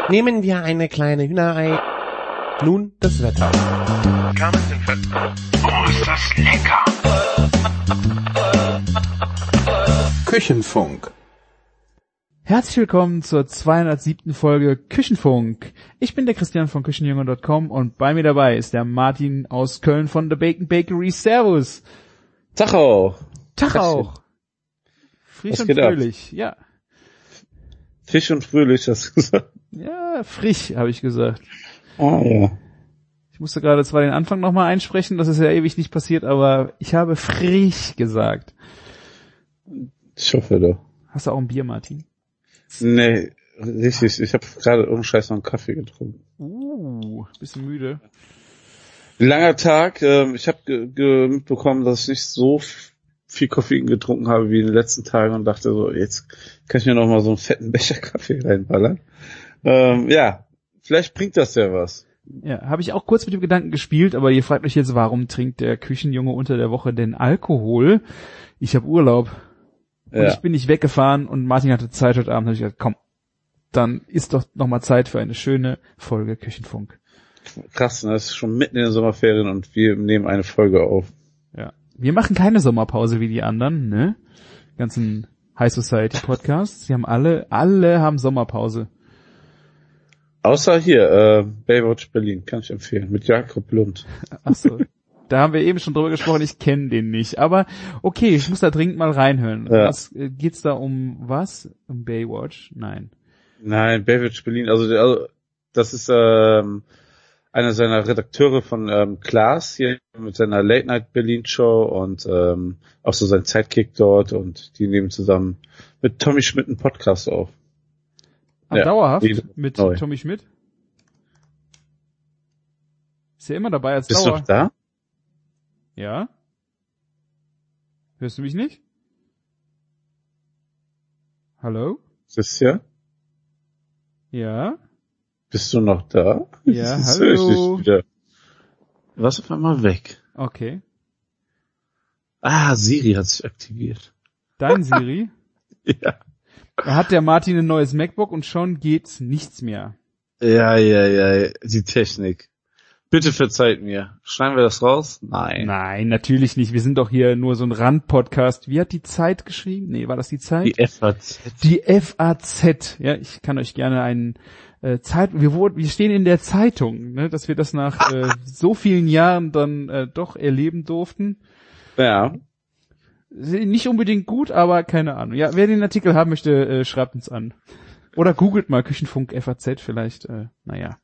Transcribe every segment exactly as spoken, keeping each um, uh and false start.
Nehmen wir eine kleine Hühnerei. Nun das Wetter. Oh, ist das lecker! Küchenfunk. Herzlich willkommen zur zweihundertsiebten Folge Küchenfunk. Ich bin der Christian von Küchenjunge Punkt com und bei mir dabei ist der Martin aus Köln von The Bacon Bakery. Servus. Tag auch. Tag auch. Frisch Was und geht ab? fröhlich, ja. Fisch und fröhlich, hast du gesagt. Ja, frisch, habe ich gesagt. Ah, ja. Ich musste gerade zwar den Anfang nochmal einsprechen, das ist ja ewig nicht passiert, aber ich habe frisch gesagt. Ich hoffe doch. Hast du auch ein Bier, Martin? Nee, richtig. Ich habe gerade ohne Scheiß noch einen Kaffee getrunken. Uh, bisschen müde. Langer Tag. Ähm, ich habe ge- ge- mitbekommen, dass ich nicht so f- viel Koffein getrunken habe wie in den letzten Tagen und dachte so, jetzt kann ich mir noch mal so einen fetten Becher Kaffee reinballern. Ähm, ja, vielleicht bringt das ja was. Ja, habe ich auch kurz mit dem Gedanken gespielt, aber ihr fragt euch jetzt, warum trinkt der Küchenjunge unter der Woche denn Alkohol? Ich habe Urlaub. Und Ja. ich bin nicht weggefahren und Martin hatte Zeit heute Abend. Da habe ich gesagt, komm, dann ist doch noch mal Zeit für eine schöne Folge Küchenfunk. Krass, ne? Das ist schon mitten in den Sommerferien und wir nehmen eine Folge auf. Ja, wir machen keine Sommerpause wie die anderen, ne? Ganzen High Society Podcasts. Sie haben alle, alle haben Sommerpause. Außer hier, äh, Baywatch Berlin, kann ich empfehlen, mit Jakob Lund. Ach so. Da haben wir eben schon drüber gesprochen, ich kenne den nicht. Aber okay, ich muss da dringend mal reinhören. Ja. Was, äh, geht's da um was? Um Baywatch? Nein. Nein, Baywatch Berlin, also, der- also das ist ähm, einer seiner Redakteure von ähm, Klaas hier mit seiner Late Night Berlin Show und ähm, auch so sein Sidekick dort und die nehmen zusammen mit Tommy Schmidt einen Podcast auf. Ah, Ja, dauerhaft jede- mit neu. Tommy Schmidt? Ist ja immer dabei als Bist du Dauer. noch da? Ja? Hörst du mich nicht? Hallo? Ist ja? Ja? Bist du noch da? Ja, Jetzt höre ich hallo. dich wieder. Was auf einmal weg? Okay. Ah, Siri hat sich aktiviert. Dein Siri? Ja. Da hat der Martin ein neues MacBook und schon geht's nichts mehr. Ja, ja, ja, die Technik. Bitte verzeiht mir. Schneiden wir das raus? Nein. Nein, natürlich nicht. Wir sind doch hier nur so ein Randpodcast. Wie hat die Zeit geschrieben? Nee, war das die Zeit? Die F A Z. Die F A Z. Ja, ich kann euch gerne einen äh, Zeit. Wir wurden, wir stehen in der Zeitung, ne, dass wir das nach äh, so vielen Jahren dann äh, doch erleben durften. Ja. Nicht unbedingt gut, aber keine Ahnung. Ja, wer den Artikel haben möchte, äh, schreibt uns an. Oder googelt mal Küchenfunk F A Z vielleicht. Äh, naja.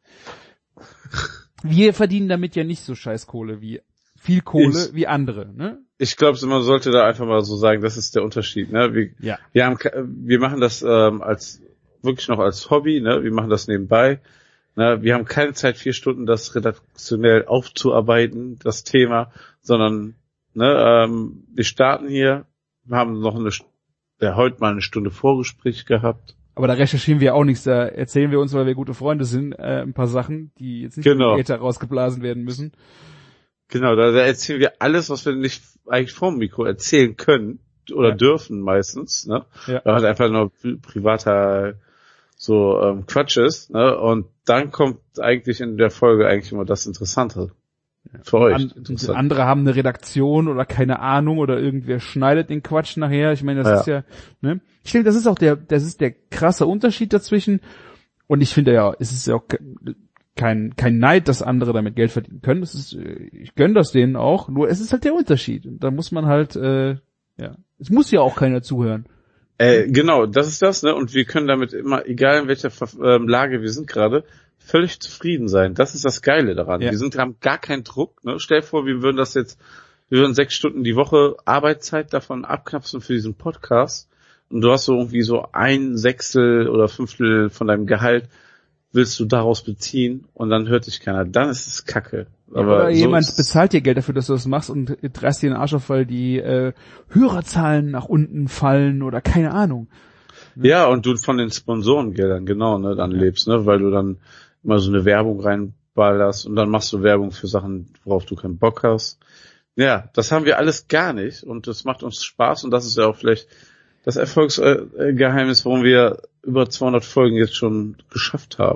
Wir verdienen damit ja nicht so scheiß Kohle wie viel Kohle Ich- wie andere, ne? Ich glaube, man sollte da einfach mal so sagen, das ist der Unterschied. Ne? Wir, Ja. wir, haben, ke- wir machen das ähm, als wirklich noch als Hobby. Ne? Wir machen das nebenbei. Ne? Wir haben keine Zeit, vier Stunden das redaktionell aufzuarbeiten, das Thema, sondern ne, ähm, wir starten hier. Wir haben noch eine, St- ja, heute mal eine Stunde Vorgespräch gehabt. Aber da recherchieren wir auch nichts, da erzählen wir uns, weil wir gute Freunde sind, äh, ein paar Sachen, die jetzt nicht Genau. in den Äther rausgeblasen werden müssen. Genau, da, da erzählen wir alles, was wir nicht eigentlich vor dem Mikro erzählen können oder Ja. dürfen meistens, ne? Ja. Weil halt einfach nur pri- privater so ähm, Quatsch ist, ne? Und dann kommt eigentlich in der Folge eigentlich immer das Interessante. Für euch. An, interessant. andere haben eine Redaktion oder keine Ahnung oder irgendwer schneidet den Quatsch nachher. Ich meine, das Ja. ist ja, ne? Ich denke, das ist auch der, das ist der krasse Unterschied dazwischen. Und ich finde ja, es ist ja auch ke- kein, kein Neid, dass andere damit Geld verdienen können. Das ist, äh, ich gönne das denen auch. Nur es ist halt der Unterschied. Und da muss man halt, äh, ja, es muss ja auch keiner zuhören. Äh, genau, das ist das, ne? Und wir können damit immer, egal in welcher Ver- ähm, Lage wir sind gerade, völlig zufrieden sein. Das ist das Geile daran. Ja. Wir sind, haben gar keinen Druck, ne? Stell dir vor, wir würden das jetzt, wir würden sechs Stunden die Woche Arbeitszeit davon abknapsen für diesen Podcast. Und du hast so irgendwie so ein Sechstel oder Fünftel von deinem Gehalt willst du daraus beziehen und dann hört dich keiner. Dann ist es Kacke. Aber Oder so jemand ist- bezahlt dir Geld dafür, dass du das machst und reißt dir den Arsch auf, weil die äh, Hörerzahlen nach unten fallen oder keine Ahnung. Ja, und du von den Sponsorengeldern, genau, ne, dann lebst, ne, weil du dann immer so eine Werbung reinballerst und dann machst du Werbung für Sachen, worauf du keinen Bock hast. Ja, das haben wir alles gar nicht und das macht uns Spaß und das ist ja auch vielleicht das Erfolgsgeheimnis, warum wir über zweihundert Folgen jetzt schon geschafft haben.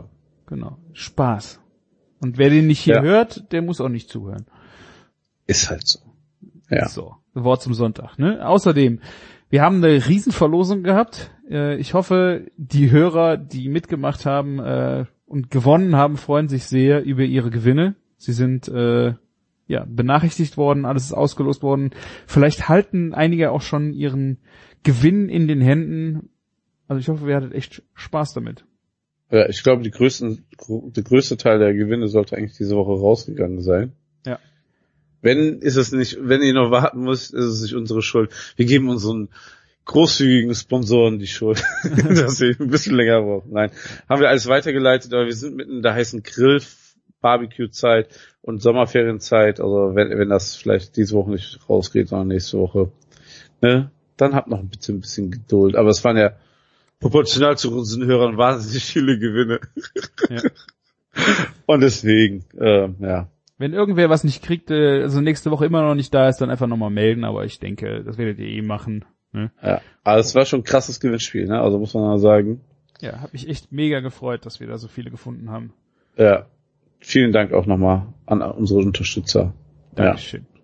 genau. Spaß. Und wer den nicht hier ja. hört, der muss auch nicht zuhören. Ist halt so. Ja. So, Wort zum Sonntag, ne? Außerdem, wir haben eine Riesenverlosung gehabt. Äh, ich hoffe, die Hörer, die mitgemacht haben äh, und gewonnen haben, freuen sich sehr über ihre Gewinne. Sie sind äh, ja benachrichtigt worden, alles ist ausgelost worden. Vielleicht halten einige auch schon ihren Gewinn in den Händen. Also ich hoffe, wir hattet echt Spaß damit. Ja, ich glaube, die größten, der größte Teil der Gewinne sollte eigentlich diese Woche rausgegangen sein. Ja. Wenn, ist es nicht, wenn ihr noch warten müsst, ist es nicht unsere Schuld. Wir geben unseren großzügigen Sponsoren die Schuld, dass sie ein bisschen länger brauchen. Nein, haben wir alles weitergeleitet, aber wir sind mitten in der heißen Grill-Barbecue-Zeit und Sommerferienzeit. Also wenn, wenn das vielleicht diese Woche nicht rausgeht, sondern nächste Woche, ne, dann habt noch ein bisschen, ein bisschen Geduld. Aber es waren ja proportional zu unseren Hörern wahnsinnig viele Gewinne. Ja. Und deswegen, äh, ja. Wenn irgendwer was nicht kriegt, äh, also nächste Woche immer noch nicht da ist, dann einfach nochmal melden, aber ich denke, das werdet ihr eh machen. Ne? Ja, aber es war schon ein krasses Gewinnspiel, ne? Also muss man mal sagen. Ja, hat mich echt mega gefreut, dass wir da so viele gefunden haben. Ja, vielen Dank auch nochmal an unsere Unterstützer. Dankeschön. Ja.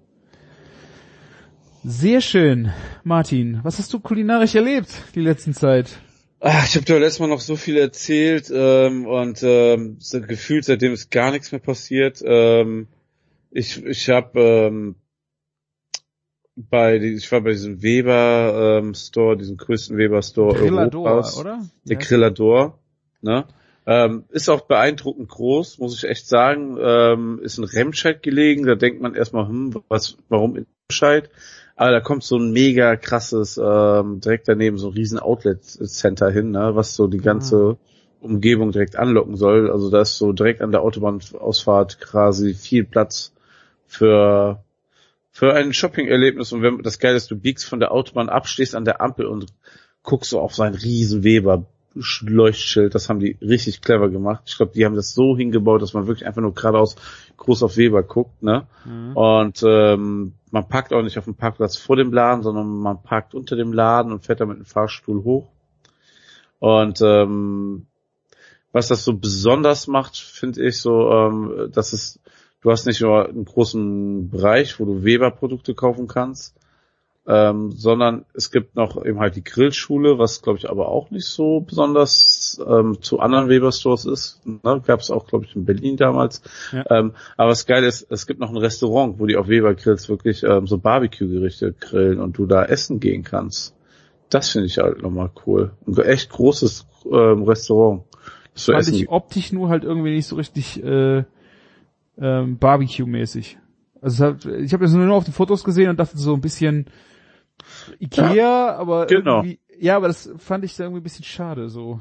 Sehr schön. Martin, was hast du kulinarisch erlebt die letzten Zeit? Ach, ich habe dir letztes Mal noch so viel erzählt ähm, und ähm, so gefühlt, seitdem ist gar nichts mehr passiert. Ähm, ich ich habe ähm, bei ich war bei diesem Weber ähm, Store, diesem größten Weber Store Grillador, Europas, oder? Der Ja. Grillador, ne? Ähm, ist auch beeindruckend groß, muss ich echt sagen. Ähm, ist in Remscheid gelegen, da denkt man erstmal, hm, was, warum in Remscheid? Aber da kommt so ein mega krasses, ähm, direkt daneben so ein riesen Outlet-Center hin, ne, was so die ganze Umgebung direkt anlocken soll. Also da ist so direkt an der Autobahnausfahrt quasi viel Platz für für ein Shopping-Erlebnis. Und wenn das Geile ist, du biegst von der Autobahn ab, stehst an der Ampel und guckst so auf so einen riesen Weber Leuchtschild. Das haben die richtig clever gemacht. Ich glaube, die haben das so hingebaut, dass man wirklich einfach nur geradeaus groß auf Weber guckt, ne? Mhm. Und ähm, man parkt auch nicht auf dem Parkplatz vor dem Laden, sondern man parkt unter dem Laden und fährt da mit dem Fahrstuhl hoch. Und ähm, was das so besonders macht, finde ich so, ähm, dass es, du hast nicht nur einen großen Bereich, wo du Weber-Produkte kaufen kannst, ähm, sondern es gibt noch eben halt die Grillschule, was glaube ich aber auch nicht so besonders ähm, zu anderen Weber-Stores ist. Ne? Gab es auch, glaube ich, in Berlin damals. Ja. Ähm, aber das Geile ist, es gibt noch ein Restaurant, wo die auf Weber-Grills wirklich ähm, so Barbecue-Gerichte grillen und du da essen gehen kannst. Das finde ich halt nochmal cool. Ein echt großes ähm, Restaurant. Das fand ich optisch nur halt irgendwie nicht so richtig äh, ähm, Barbecue-mäßig. Also hat, ich habe das nur auf den Fotos gesehen und dachte so ein bisschen Ikea, ja, aber genau. irgendwie, ja, aber das fand ich da irgendwie ein bisschen schade, so.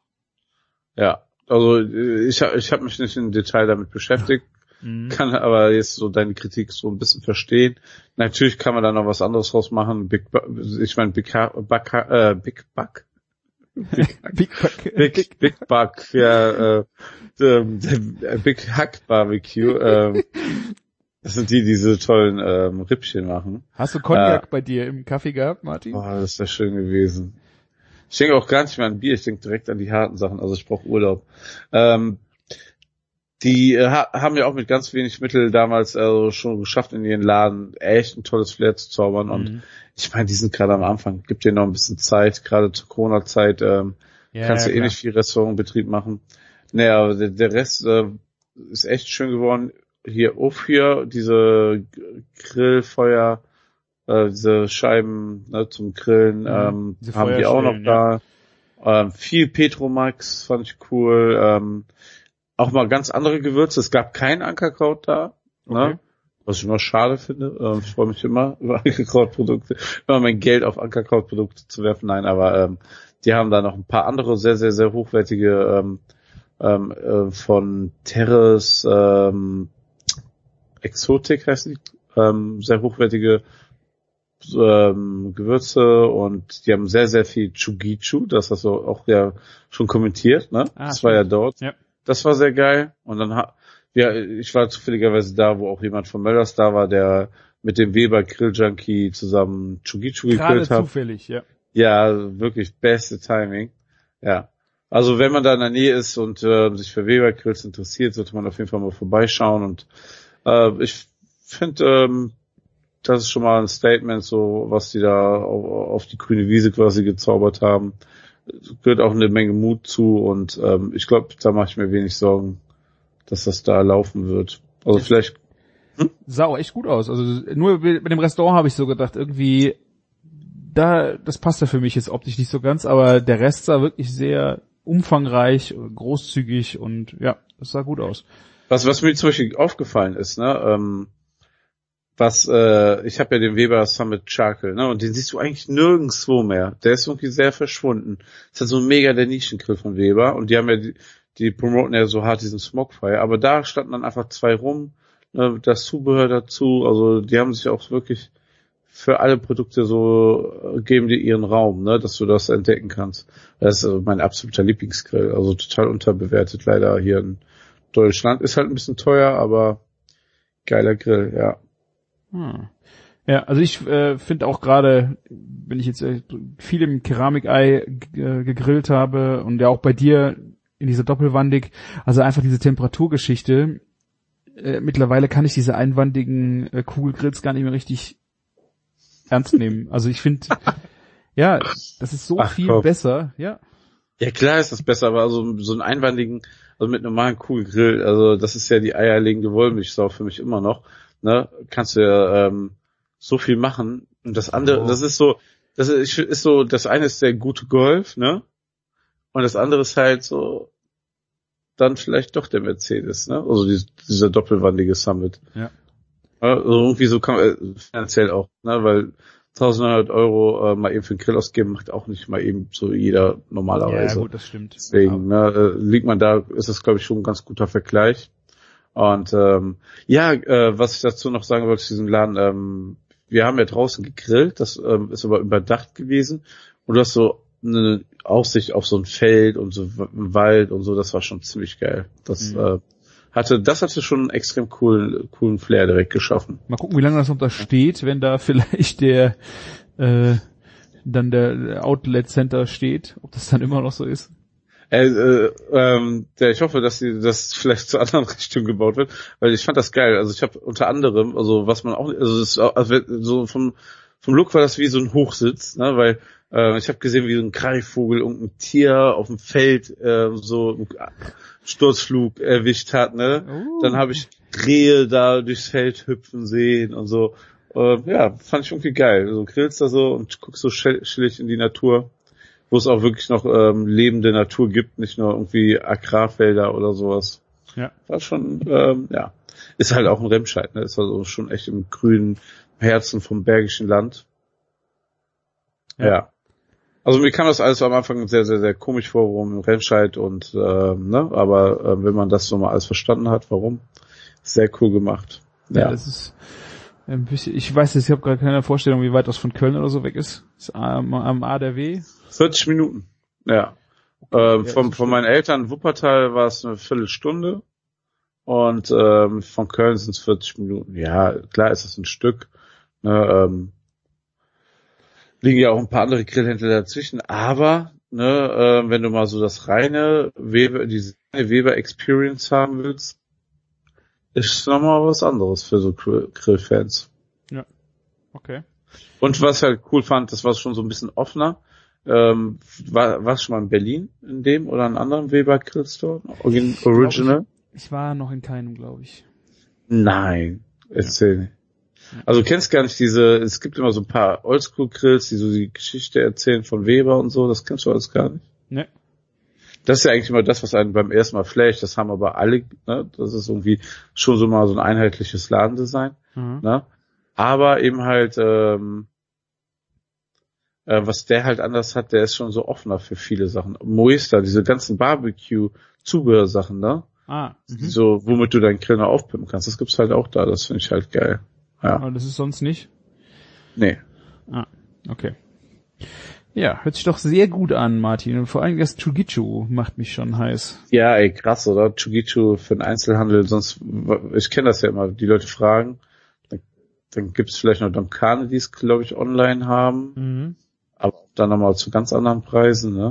Ja, also ich, ich habe mich nicht im Detail damit beschäftigt, mhm. kann aber jetzt so deine Kritik so ein bisschen verstehen. Natürlich kann man da noch was anderes draus machen. Big, ich meine Big Buck, äh, Big Buck, Big, Big Buck, Big, Big Buck, ja, äh, der, der Big Hack Barbecue. Äh, Das sind die, die diese tollen ähm, Rippchen machen. Hast du Cognac äh, bei dir im Kaffee gehabt, Martin? Oh, das ist ja schön gewesen. Ich denke auch gar nicht mehr an Bier, ich denke direkt an die harten Sachen, also ich brauche Urlaub. Ähm, die äh, haben ja auch mit ganz wenig Mittel damals also schon geschafft, in ihren Laden echt ein tolles Flair zu zaubern. Mhm. Und ich meine, die sind gerade am Anfang, gibt dir noch ein bisschen Zeit, gerade zur Corona-Zeit ähm, ja, kannst ja, du eh nicht viel Restaurantbetrieb machen. Naja, aber der, der Rest äh, ist echt schön geworden. Hier auf hier diese Grillfeuer, äh, diese Scheiben ne, zum Grillen ähm, mhm, haben die auch noch da. Ja. Ähm, viel Petromax fand ich cool. Ähm, auch mal ganz andere Gewürze. Es gab kein Ankerkraut da, okay. ne? Was ich immer schade finde. Ähm, ich freue mich immer über Ankerkrautprodukte, immer mein Geld auf Ankerkrautprodukte zu werfen. Nein, aber ähm, die haben da noch ein paar andere sehr, sehr, sehr hochwertige ähm, ähm, äh, von Terres ähm, Exotik heißt die, ähm, sehr hochwertige ähm, Gewürze und die haben sehr, sehr viel Chugichu, das hast du auch ja schon kommentiert, ne? Ah, das war ja dort. Ja. Das war sehr geil und dann ha- ja, ich war zufälligerweise da, wo auch jemand von Möllers da war, der mit dem Weber Grill Junkie zusammen Chugichu gegrillt hat. Gerade zufällig, ja. Ja, wirklich beste Timing. Ja. Also wenn man da in der Nähe ist und äh, sich für Weber Grills interessiert, sollte man auf jeden Fall mal vorbeischauen. Und äh, ich finde, ähm, das ist schon mal ein Statement, so was die da auf, auf die grüne Wiese quasi gezaubert haben. Es gehört auch eine Menge Mut zu und ähm, ich glaube, da mache ich mir wenig Sorgen, dass das da laufen wird. Also das vielleicht hm? sah auch echt gut aus. Also nur mit dem Restaurant habe ich so gedacht, irgendwie da, das passt ja für mich jetzt optisch nicht so ganz, aber der Rest sah wirklich sehr umfangreich, großzügig und ja, das sah gut aus. Was, was mir zum Beispiel aufgefallen ist, ne, ähm, was, äh, ich habe ja den Weber Summit Charcoal, ne, und den siehst du eigentlich nirgendwo mehr. Der ist irgendwie sehr verschwunden. Das ist halt so ein mega der Nischengrill von Weber und die haben ja, die, die promoten ja so hart diesen Smokefire, aber da standen dann einfach zwei rum, ne, das Zubehör dazu, also die haben sich auch wirklich für alle Produkte so, äh, geben dir ihren Raum, ne, dass du das entdecken kannst. Das ist äh, mein absoluter Lieblingsgrill, also total unterbewertet leider hier in Deutschland. Ist halt ein bisschen teuer, aber geiler Grill, ja. Hm. Ja, also ich äh, finde auch gerade, wenn ich jetzt äh, viel im Keramikei g- gegrillt habe und ja auch bei dir in dieser Doppelwandig, also einfach diese Temperaturgeschichte, äh, mittlerweile kann ich diese einwandigen äh, Kugelgrills gar nicht mehr richtig ernst nehmen. Also ich finde, ja, das ist so Ach, viel komm. besser, ja. Ja klar ist das besser, aber also so einen einwandigen, also mit normalen Kugelgrill, also das ist ja die eierlegende Wollmilchsau für mich immer noch, ne, kannst du ja ähm, so viel machen und das andere, Oh. das ist so, das ist, ist so, das eine ist der gute Golf, ne, und das andere ist halt so, dann vielleicht doch der Mercedes, ne, also die, dieser doppelwandige Summit. Ja. Also irgendwie so kann man, äh, finanziell auch, ne, weil eintausendneunhundert Euro äh, mal eben für einen Grill ausgeben, macht auch nicht mal eben so jeder normalerweise. Ja, gut, das stimmt. Deswegen, ne, äh, liegt man da, ist das, glaube ich, schon ein ganz guter Vergleich. Und ähm, ja, äh, was ich dazu noch sagen wollte zu diesem Laden, ähm, wir haben ja draußen gegrillt, das ähm, ist aber überdacht gewesen und du hast so eine Aussicht auf so ein Feld und so einen Wald und so, das war schon ziemlich geil. Das Mhm. äh, hatte, das hatte schon einen extrem coolen, coolen Flair direkt geschaffen. Mal gucken, wie lange das noch da steht, wenn da vielleicht der äh, dann der Outlet Center steht, ob das dann immer noch so ist. Äh, äh, ähm, der, ich hoffe, dass sie das vielleicht zur anderen Richtung gebaut wird, weil ich fand das geil. Also ich habe unter anderem, also was man auch, also, das ist auch, also so vom vom Look war das wie so ein Hochsitz, ne, weil äh, ich habe gesehen, wie so ein Greifvogel irgendein Tier auf dem Feld äh, so einen Sturzflug erwischt hat, ne. Oh. Dann habe ich Rehe da durchs Feld hüpfen sehen und so. Äh, ja, fand ich irgendwie geil. So grillst da so und guckst so chillig in die Natur, wo es auch wirklich noch ähm, lebende Natur gibt, nicht nur irgendwie Agrarfelder oder sowas. Ja. War schon, ähm, ja. Ist halt auch ein Remscheid, ne? Ist also schon echt im grünen Herzen vom Bergischen Land. Ja. Ja. Also mir kam das alles am Anfang sehr, sehr, sehr komisch vor, warum Remscheid und, ähm, ne? Aber äh, wenn man das so mal alles verstanden hat, warum? Sehr cool gemacht. Ja, Ja. das ist ein bisschen, ich weiß jetzt, ich habe gerade keine Vorstellung, wie weit das von Köln oder so weg ist. Ist am, am A der W. vierzig Minuten. Ja. Okay, Ähm, ja, vom, ist von schön. meinen Eltern in Wuppertal war es eine Viertelstunde und ähm, von Köln sind es vierzig Minuten. Ja, klar ist es ein Stück. Ne, ähm, liegen ja auch ein paar andere Grillhändler dazwischen, aber ne, äh, wenn du mal so das reine Weber, diese reine Weber Experience haben willst, ist nochmal was anderes für so Grill- Grillfans. Okay. Und was ich halt cool fand, das war schon so ein bisschen offener. Ähm, war, warst du schon mal in Berlin in dem oder in einem anderen Weber Grillstore? Origin, Original? Ich war noch in keinem, glaube ich. Nein, erzähl nicht. Also du kennst gar nicht diese, es gibt immer so ein paar Oldschool-Grills, die so die Geschichte erzählen von Weber und so, das kennst du alles gar nicht. Ne. Das ist ja eigentlich immer das, was einen beim ersten Mal flasht, das haben aber alle, ne? Das ist irgendwie schon so mal so ein einheitliches Ladendesign, Mhm. ne? Aber eben halt, ähm, äh, was der halt anders hat, der ist schon so offener für viele Sachen. Moista, diese ganzen Barbecue-Zubehörsachen, ne? Ah. Mhm. So, womit du deinen Grill noch aufpimpen kannst, das gibt's halt auch da, das finde ich halt geil. Ja. Aber das ist sonst nicht. Nee. Ah, okay. Ja, hört sich doch sehr gut an, Martin. Und vor allem das Chugichu macht mich schon heiß. Ja, ey, krass, oder? Chugichu für den Einzelhandel, sonst, ich kenne das ja immer, die Leute fragen, dann, dann gibt's vielleicht noch Domkane, die es, glaube ich, online haben, Mhm. aber dann nochmal zu ganz anderen Preisen, ne?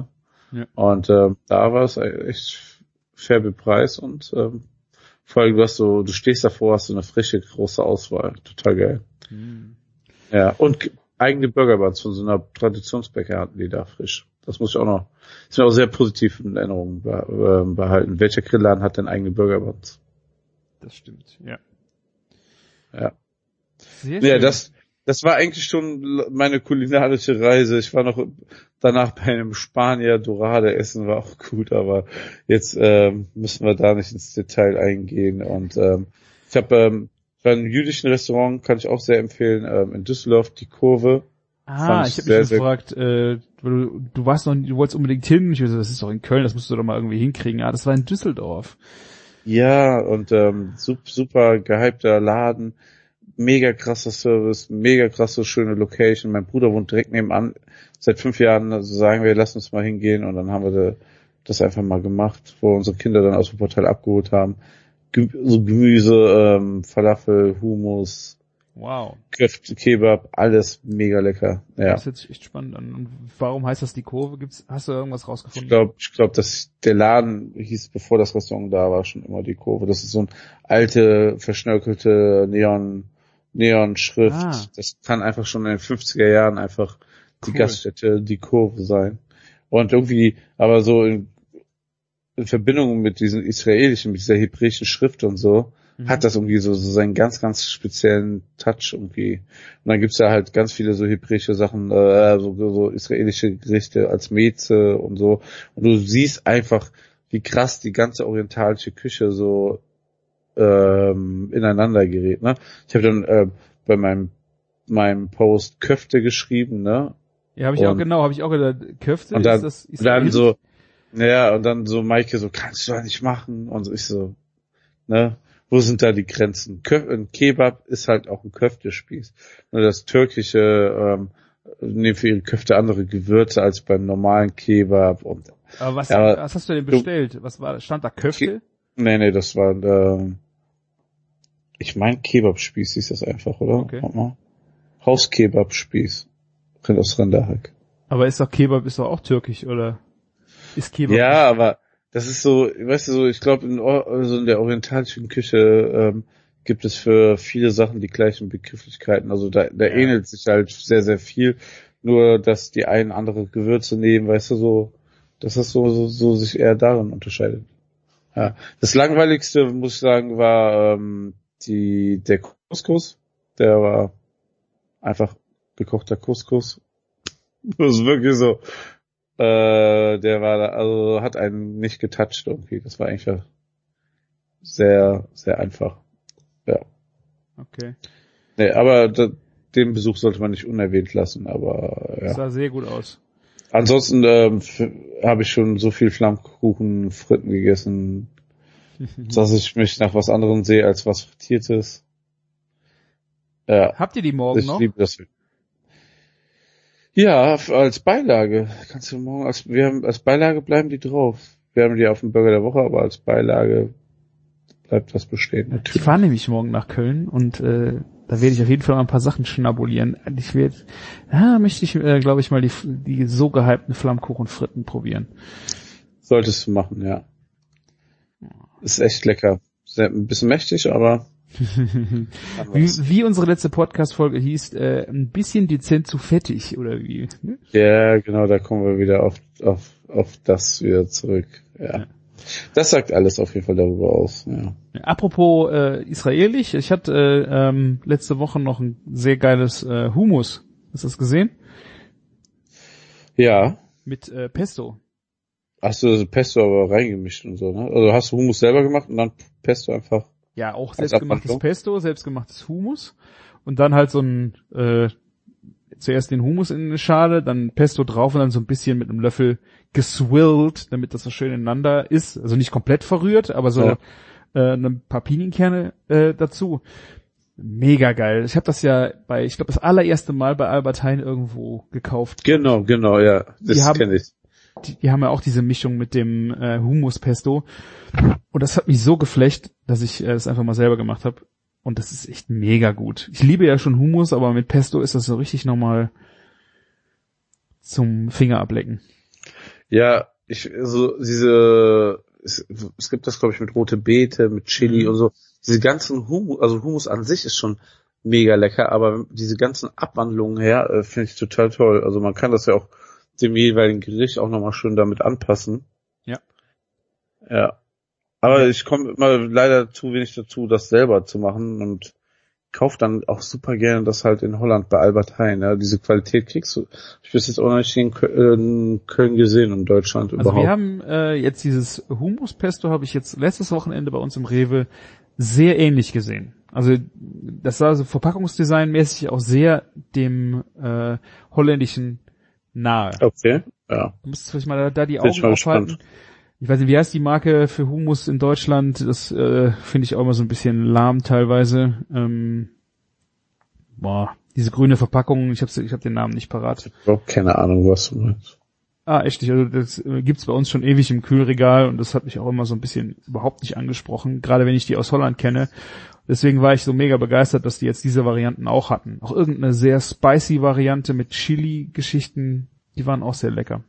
Ja. Und ähm, da war es echt fair Preis und ähm, vor allem, du hast so, du stehst davor, hast so eine frische, große Auswahl. Total geil. Hm. Ja, und k- eigene Burgerbuns von so einer Traditionsbäcker hatten die da frisch. Das muss ich auch noch, ist mir auch sehr positiv in Erinnerung be äh, behalten. Welcher Grillladen hat denn eigene Burgerbuns? Das stimmt, ja. Ja. Sehr Ja, schön. das, das war eigentlich schon meine kulinarische Reise. Ich war noch danach bei einem Spanier Dorade essen, war auch gut, aber jetzt ähm, müssen wir da nicht ins Detail eingehen. Und ähm, ich habe ähm, bei einem jüdischen Restaurant, kann ich auch sehr empfehlen, ähm, in Düsseldorf, die Kurve. Ah, Fand ich ich habe sehr, mich sehr gefragt, äh, du, du warst noch, du wolltest unbedingt hin. Ich so, das ist doch in Köln, das musst du doch mal irgendwie hinkriegen. Ah, das war in Düsseldorf. Ja, und ähm, super, super gehypter Laden, mega krasser Service, mega krasse, schöne Location. Mein Bruder wohnt direkt nebenan. Seit fünf Jahren also sagen wir, lass uns mal hingehen. Und dann haben wir da, das einfach mal gemacht, wo unsere Kinder dann aus dem Portal abgeholt haben. Ge so Gemüse, ähm, Falafel, Hummus, Wow. Köfte, Kebab, alles mega lecker. Ja. Das hört sich echt spannend an. Und warum heißt das die Kurve? Gibt's, hast du irgendwas Ich rausgefunden? glaube, ich glaube, dass der Laden hieß, bevor das Restaurant da war, schon immer die Kurve. Das ist so ein alte, verschnörkelte Neon, Neon-Schrift. Ah. Das kann einfach schon in den fünfziger Jahren einfach die Cool. Gaststätte, die Kurve sein. Und irgendwie, aber so in, in Verbindung mit diesen israelischen, mit dieser hebräischen Schrift und so, Mhm. hat das irgendwie so, so seinen ganz, ganz speziellen Touch irgendwie. Und dann gibt's ja halt ganz viele so hebräische Sachen, äh, so, so israelische Gerichte als Meze und so. Und du siehst einfach, wie krass die ganze orientalische Küche so ähm, ineinander gerät. Ne? Ich habe dann äh, bei meinem meinem Post Köfte geschrieben, ne? Ja, habe ich auch, Und- genau, habe ich auch gedacht, Köfte, Und dann, ist das und dann israelisch? so, ja, und dann so Maike so, kannst du ja nicht machen. Und so, ich so, ne? Wo sind da die Grenzen? Kö ein Kebab ist halt auch ein Köftespieß. Nur das türkische ähm, nehmen für ihre Köfte andere Gewürze als beim normalen Kebab. Und Aber was, Ja, was hast du denn du- bestellt? Was war, stand da Köfte? nee, nee, das war ähm, ich mein Kebabspieß hieß das einfach, oder? Okay. Warte mal. Hauskebabspieß. Rind aus Rinderhack. Aber ist doch Kebab, ist doch auch türkisch, oder? Ist Kebab? Ja, aber das ist so, weißt du so, ich glaube in, Or- also in der orientalischen Küche ähm, gibt es für viele Sachen die gleichen Begrifflichkeiten. Also da, da Ja. ähnelt sich halt sehr, sehr viel. Nur, dass die einen andere Gewürze nehmen, weißt du so, dass das so, so, so sich eher darin unterscheidet. Ja. Das langweiligste, muss ich sagen, war ähm, die der Couscous. Der war einfach gekochter Couscous. Das ist wirklich so. Äh, der war da, also hat einen nicht getoucht irgendwie. Das war eigentlich sehr, sehr einfach. Ja. Okay. Nee, aber da, den Besuch sollte man nicht unerwähnt lassen, aber Das ja. sah sehr gut aus. Ansonsten ähm, habe ich schon so viel Flammkuchen, Fritten gegessen, dass ich mich nach was anderem sehe als was Frittiertes. Ja, Habt ihr die morgen ich noch? liebe das. Ja, f- als Beilage. Kannst du morgen als wir haben als Beilage bleiben die drauf. Wir haben die auf dem Burger der Woche, aber als Beilage bleibt das bestehen. Ich Natürlich. fahre nämlich morgen nach Köln und äh, da werde ich auf jeden Fall mal ein paar Sachen schnabulieren. Ich werde, ja, möchte ich, äh, glaube ich, mal die, die so gehypten Flammkuchenfritten probieren. Solltest du machen, ja. Ist echt lecker. Sehr, ein bisschen mächtig, aber Wie, wie unsere letzte Podcast-Folge hieß, äh, ein bisschen dezent zu fettig, oder wie? Ne? ja, genau, da kommen wir wieder auf auf auf das wieder zurück. Ja. Ja. Das sagt alles auf jeden Fall darüber aus. Ja. Apropos äh, israelisch, ich hatte äh, ähm, letzte Woche noch ein sehr geiles äh, Hummus. Hast du das gesehen? Ja. Mit äh, Pesto. Hast du Pesto aber reingemischt und so, ne? Also hast du Hummus selber gemacht und dann Pesto einfach. Ja, auch Als selbstgemachtes Abwandlung? Pesto, selbstgemachtes Hummus und dann halt so ein äh, zuerst den Hummus in eine Schale, dann Pesto drauf und dann so ein bisschen mit einem Löffel geswillt, damit das so schön ineinander ist. Also nicht komplett verrührt, aber so Ja. äh, ein paar Pinienkerne äh, dazu. Mega geil. Ich habe das ja bei, ich glaube, das allererste Mal bei Albert Heijn irgendwo gekauft. Genau, genau, ja. Die Das haben- kenne ich. Die, die haben ja auch diese Mischung mit dem äh, Hummus-Pesto. Und das hat mich so geflecht, dass ich äh, das einfach mal selber gemacht habe. Und das ist echt mega gut. Ich liebe ja schon Hummus, aber mit Pesto ist das so richtig nochmal zum Finger ablecken. Ja, ich, so, diese, es, es gibt das, glaube ich, mit rote Beete, mit Chili Mhm. und so. Diese ganzen Hummus, also Hummus an sich ist schon mega lecker, aber diese ganzen Abwandlungen her, äh, finde ich total toll. Also man kann das ja auch dem jeweiligen Gericht auch nochmal schön damit anpassen. Ja. Ja. Aber Ja. ich komme immer leider zu wenig dazu, das selber zu machen und kaufe dann auch super gerne das halt in Holland bei Albert Heijn. Ja. Diese Qualität kriegst du. Ich bin jetzt auch noch nicht in Köln, in Köln gesehen und in Deutschland Also überhaupt. wir haben äh, jetzt dieses Hummus-Pesto, habe ich jetzt letztes Wochenende bei uns im Rewe sehr ähnlich gesehen. Also das sah so verpackungsdesignmäßig auch sehr dem äh, holländischen nahe. Okay, ja. Du musst vielleicht mal da, da die Bin ich Augen mal aufhalten. gespannt. Ich weiß nicht, wie heißt die Marke für Hummus in Deutschland? Das äh, finde ich auch immer so ein bisschen lahm teilweise. Ähm, boah, diese grüne Verpackung, ich habe ich hab den Namen nicht parat. Ich habe keine Ahnung, was du meinst. Ah, echt nicht. Also das äh, gibt's bei uns schon ewig im Kühlregal und das hat mich auch immer so ein bisschen überhaupt nicht angesprochen, gerade wenn ich die aus Holland kenne. Deswegen war ich so mega begeistert, dass die jetzt diese Varianten auch hatten. Auch irgendeine sehr spicy Variante mit Chili-Geschichten, die waren auch sehr lecker.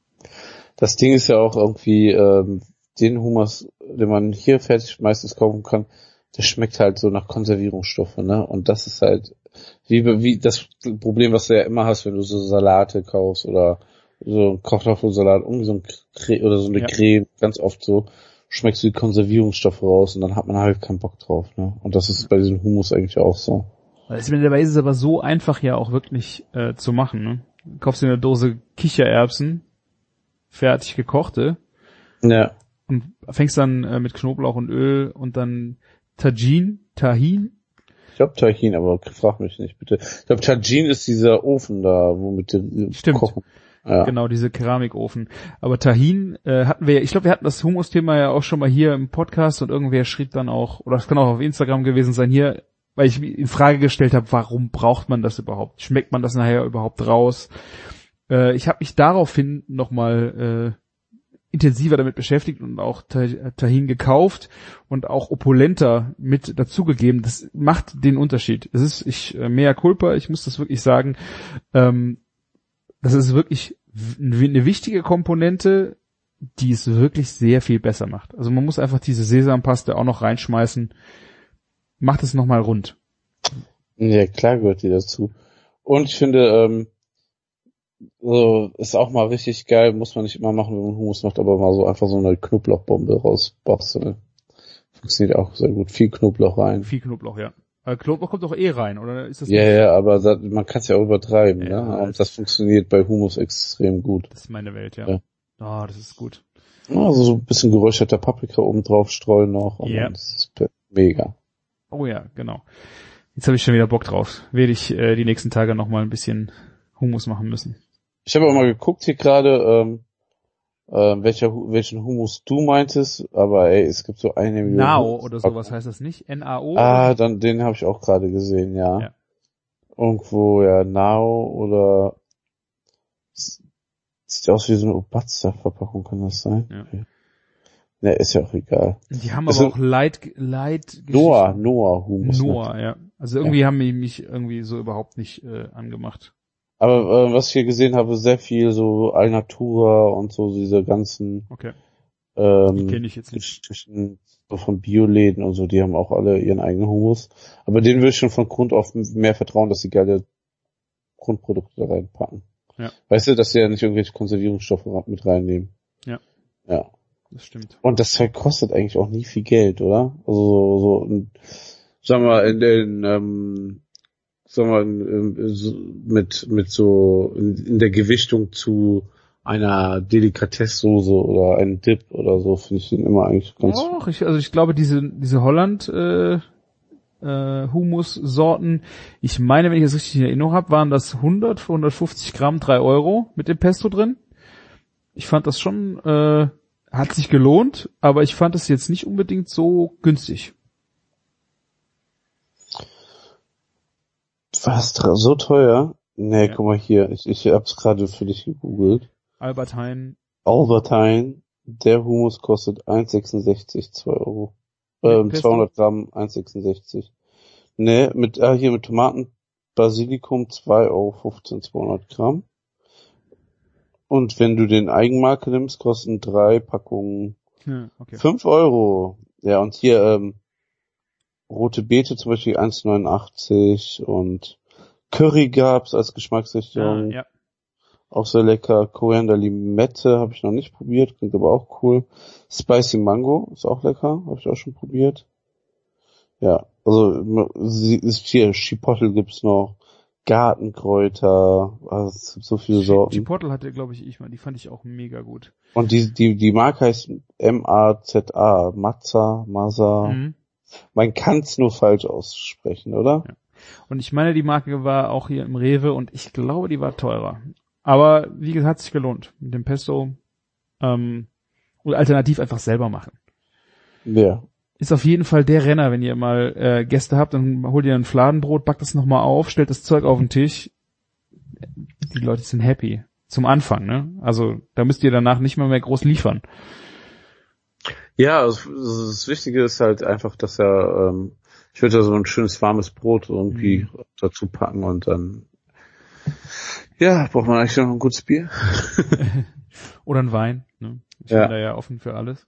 Das Ding ist ja auch irgendwie, ähm, den Hummus, den man hier fertig meistens kaufen kann, der schmeckt halt so nach Konservierungsstoffe, ne? Und das ist halt wie, wie das Problem, was du ja immer hast, wenn du so Salate kaufst oder so ein Kartoffelsalat, irgendwie so ein Cre- oder so eine Ja. Creme, ganz oft so, schmeckst du die Konservierungsstoffe raus und dann hat man halt keinen Bock drauf, ne? Und das ist bei diesem Hummus eigentlich auch so. Dabei ist es aber so einfach ja auch wirklich äh, zu machen. Ne? Du kaufst dir eine Dose Kichererbsen, fertig gekochte, Ja. und fängst dann äh, mit Knoblauch und Öl und dann Tajin, Tahin. Ich glaube Tahin, aber frag mich nicht, bitte. Ich glaube Tajin ist dieser Ofen da, womit die Stimmt. kochen. Ja. Genau, diese Keramikofen. Aber Tahin äh, hatten wir ja, ich glaube, wir hatten das Hummus-Thema ja auch schon mal hier im Podcast und irgendwer schrieb dann auch, oder es kann auch auf Instagram gewesen sein, hier, weil ich in Frage gestellt habe, warum braucht man das überhaupt? Schmeckt man das nachher überhaupt raus? Äh, ich habe mich daraufhin nochmal äh, intensiver damit beschäftigt und auch Tahin gekauft und auch opulenter mit dazugegeben. Das macht den Unterschied. Es ist, ich, äh, mea culpa, ich muss das wirklich sagen, ähm, das ist wirklich eine wichtige Komponente, die es wirklich sehr viel besser macht. Also man muss einfach diese Sesampaste auch noch reinschmeißen, macht es nochmal rund. Ja, klar gehört die dazu. Und ich finde, ähm, so ist auch mal richtig geil, muss man nicht immer machen, wenn man Hummus macht, aber mal so einfach so eine Knoblauchbombe rausbasteln. Funktioniert auch sehr gut. Viel Knoblauch rein. Viel Knoblauch, ja. Aber Knoblauch kommt doch eh rein, oder ist das Ja, nicht? ja, aber das, man kann es ja auch übertreiben, Ja, ne? Und das- das funktioniert bei Hummus extrem gut. Das ist meine Welt, ja. Ja. Oh, das ist gut. Also so ein bisschen geräucherter Paprika oben drauf streuen noch und Ja. dann ist es pe- mega. Oh ja, genau. Jetzt habe ich schon wieder Bock drauf. Werde ich äh, die nächsten Tage nochmal ein bisschen Hummus machen müssen. Ich habe auch mal geguckt hier gerade, ähm, äh, welcher, welchen Hummus du meintest, aber ey, es gibt so eine Million. Nao Hummus- oder sowas heißt das nicht? N A O? Ah, dann den habe ich auch gerade gesehen, ja. Ja. Irgendwo, ja, Nao oder s- sieht aus wie so eine Obatza-Verpackung, kann das sein? Ja. Ne, ist ja auch egal. Die haben Das aber sind- auch Light, Light Noah, Noah Hummus. ne? Noah, ja. Also irgendwie haben die mich irgendwie so überhaupt nicht äh, angemacht. Aber äh, was ich hier gesehen habe, sehr viel so Alnatura und so diese ganzen Okay. ähm, Die kenne ich jetzt nicht. Geschichten so von Bioläden und so, die haben auch alle ihren eigenen Hummus. Aber denen würde ich schon von Grund auf mehr vertrauen, dass sie geile Grundprodukte da reinpacken. Ja. Weißt du, dass sie ja nicht irgendwelche Konservierungsstoffe mit reinnehmen. Ja. Ja. Das stimmt. Und das Zeug kostet eigentlich auch nie viel Geld, oder? Also so, so ein, sagen wir mal, in den, ähm, sagen wir mal, so mit, mit so, in, in der Gewichtung zu einer Delikatesssoße oder einem Dip oder so, finde ich den immer eigentlich ganz, Och, ich, also ich glaube, diese, diese Holland, äh, äh, Hummus-Sorten, ich meine, wenn ich das richtig in Erinnerung habe, waren das hundert für hundertfünfzig Gramm, drei Euro mit dem Pesto drin. Ich fand das schon, äh, hat sich gelohnt, aber ich fand es jetzt nicht unbedingt so günstig. was, so teuer? Nee, Ja. guck mal hier, ich, ich hab's gerade für dich gegoogelt. Albert Heijn, Albert Heijn, der Hummus kostet eins Komma sechsundsechzig, zwei Euro. Mit Ähm, Pesto? zweihundert Gramm, eins Komma sechsundsechzig. Nee, mit, ah, hier mit Tomaten, Basilikum, zwei Euro fünfzehn, zweihundert Gramm. Und wenn du den Eigenmarke nimmst, kosten drei Packungen Ja, okay. fünf Euro. Ja, und hier ähm, rote Beete zum Beispiel eins neunundachtzig und Curry gab's als Geschmacksrichtung. Ah, ja. Auch sehr lecker. Koriander Limette habe ich noch nicht probiert, klingt aber auch cool. Spicy Mango ist auch lecker, habe ich auch schon probiert. Ja, also sie ist hier Chipotle gibt's noch, Gartenkräuter, also es gibt so viele Ch- Sorten. Chipotle hatte, glaube ich, ich mal, die fand ich auch mega gut. Und die die die Marke heißt M A Z A, Mazza, Mazza. Mhm. Man kann's nur falsch aussprechen, oder? Ja. Und ich meine, die Marke war auch hier im Rewe und ich glaube, die war teurer. Aber wie gesagt, hat sich gelohnt mit dem Pesto. Ähm, oder alternativ einfach selber machen. Ja. Ist auf jeden Fall der Renner, wenn ihr mal äh, Gäste habt, dann holt ihr ein Fladenbrot, backt das nochmal auf, stellt das Zeug auf den Tisch. Die Leute sind happy. Zum Anfang, ne? Also da müsst ihr danach nicht mal mehr groß liefern. Ja, also das Wichtige ist halt einfach, dass er, ähm, ich würde da so ein schönes warmes Brot irgendwie Mhm. dazu packen und dann, ja, braucht man eigentlich noch ein gutes Bier. Oder ein Wein, ne? Ich Ja. bin da ja offen für alles.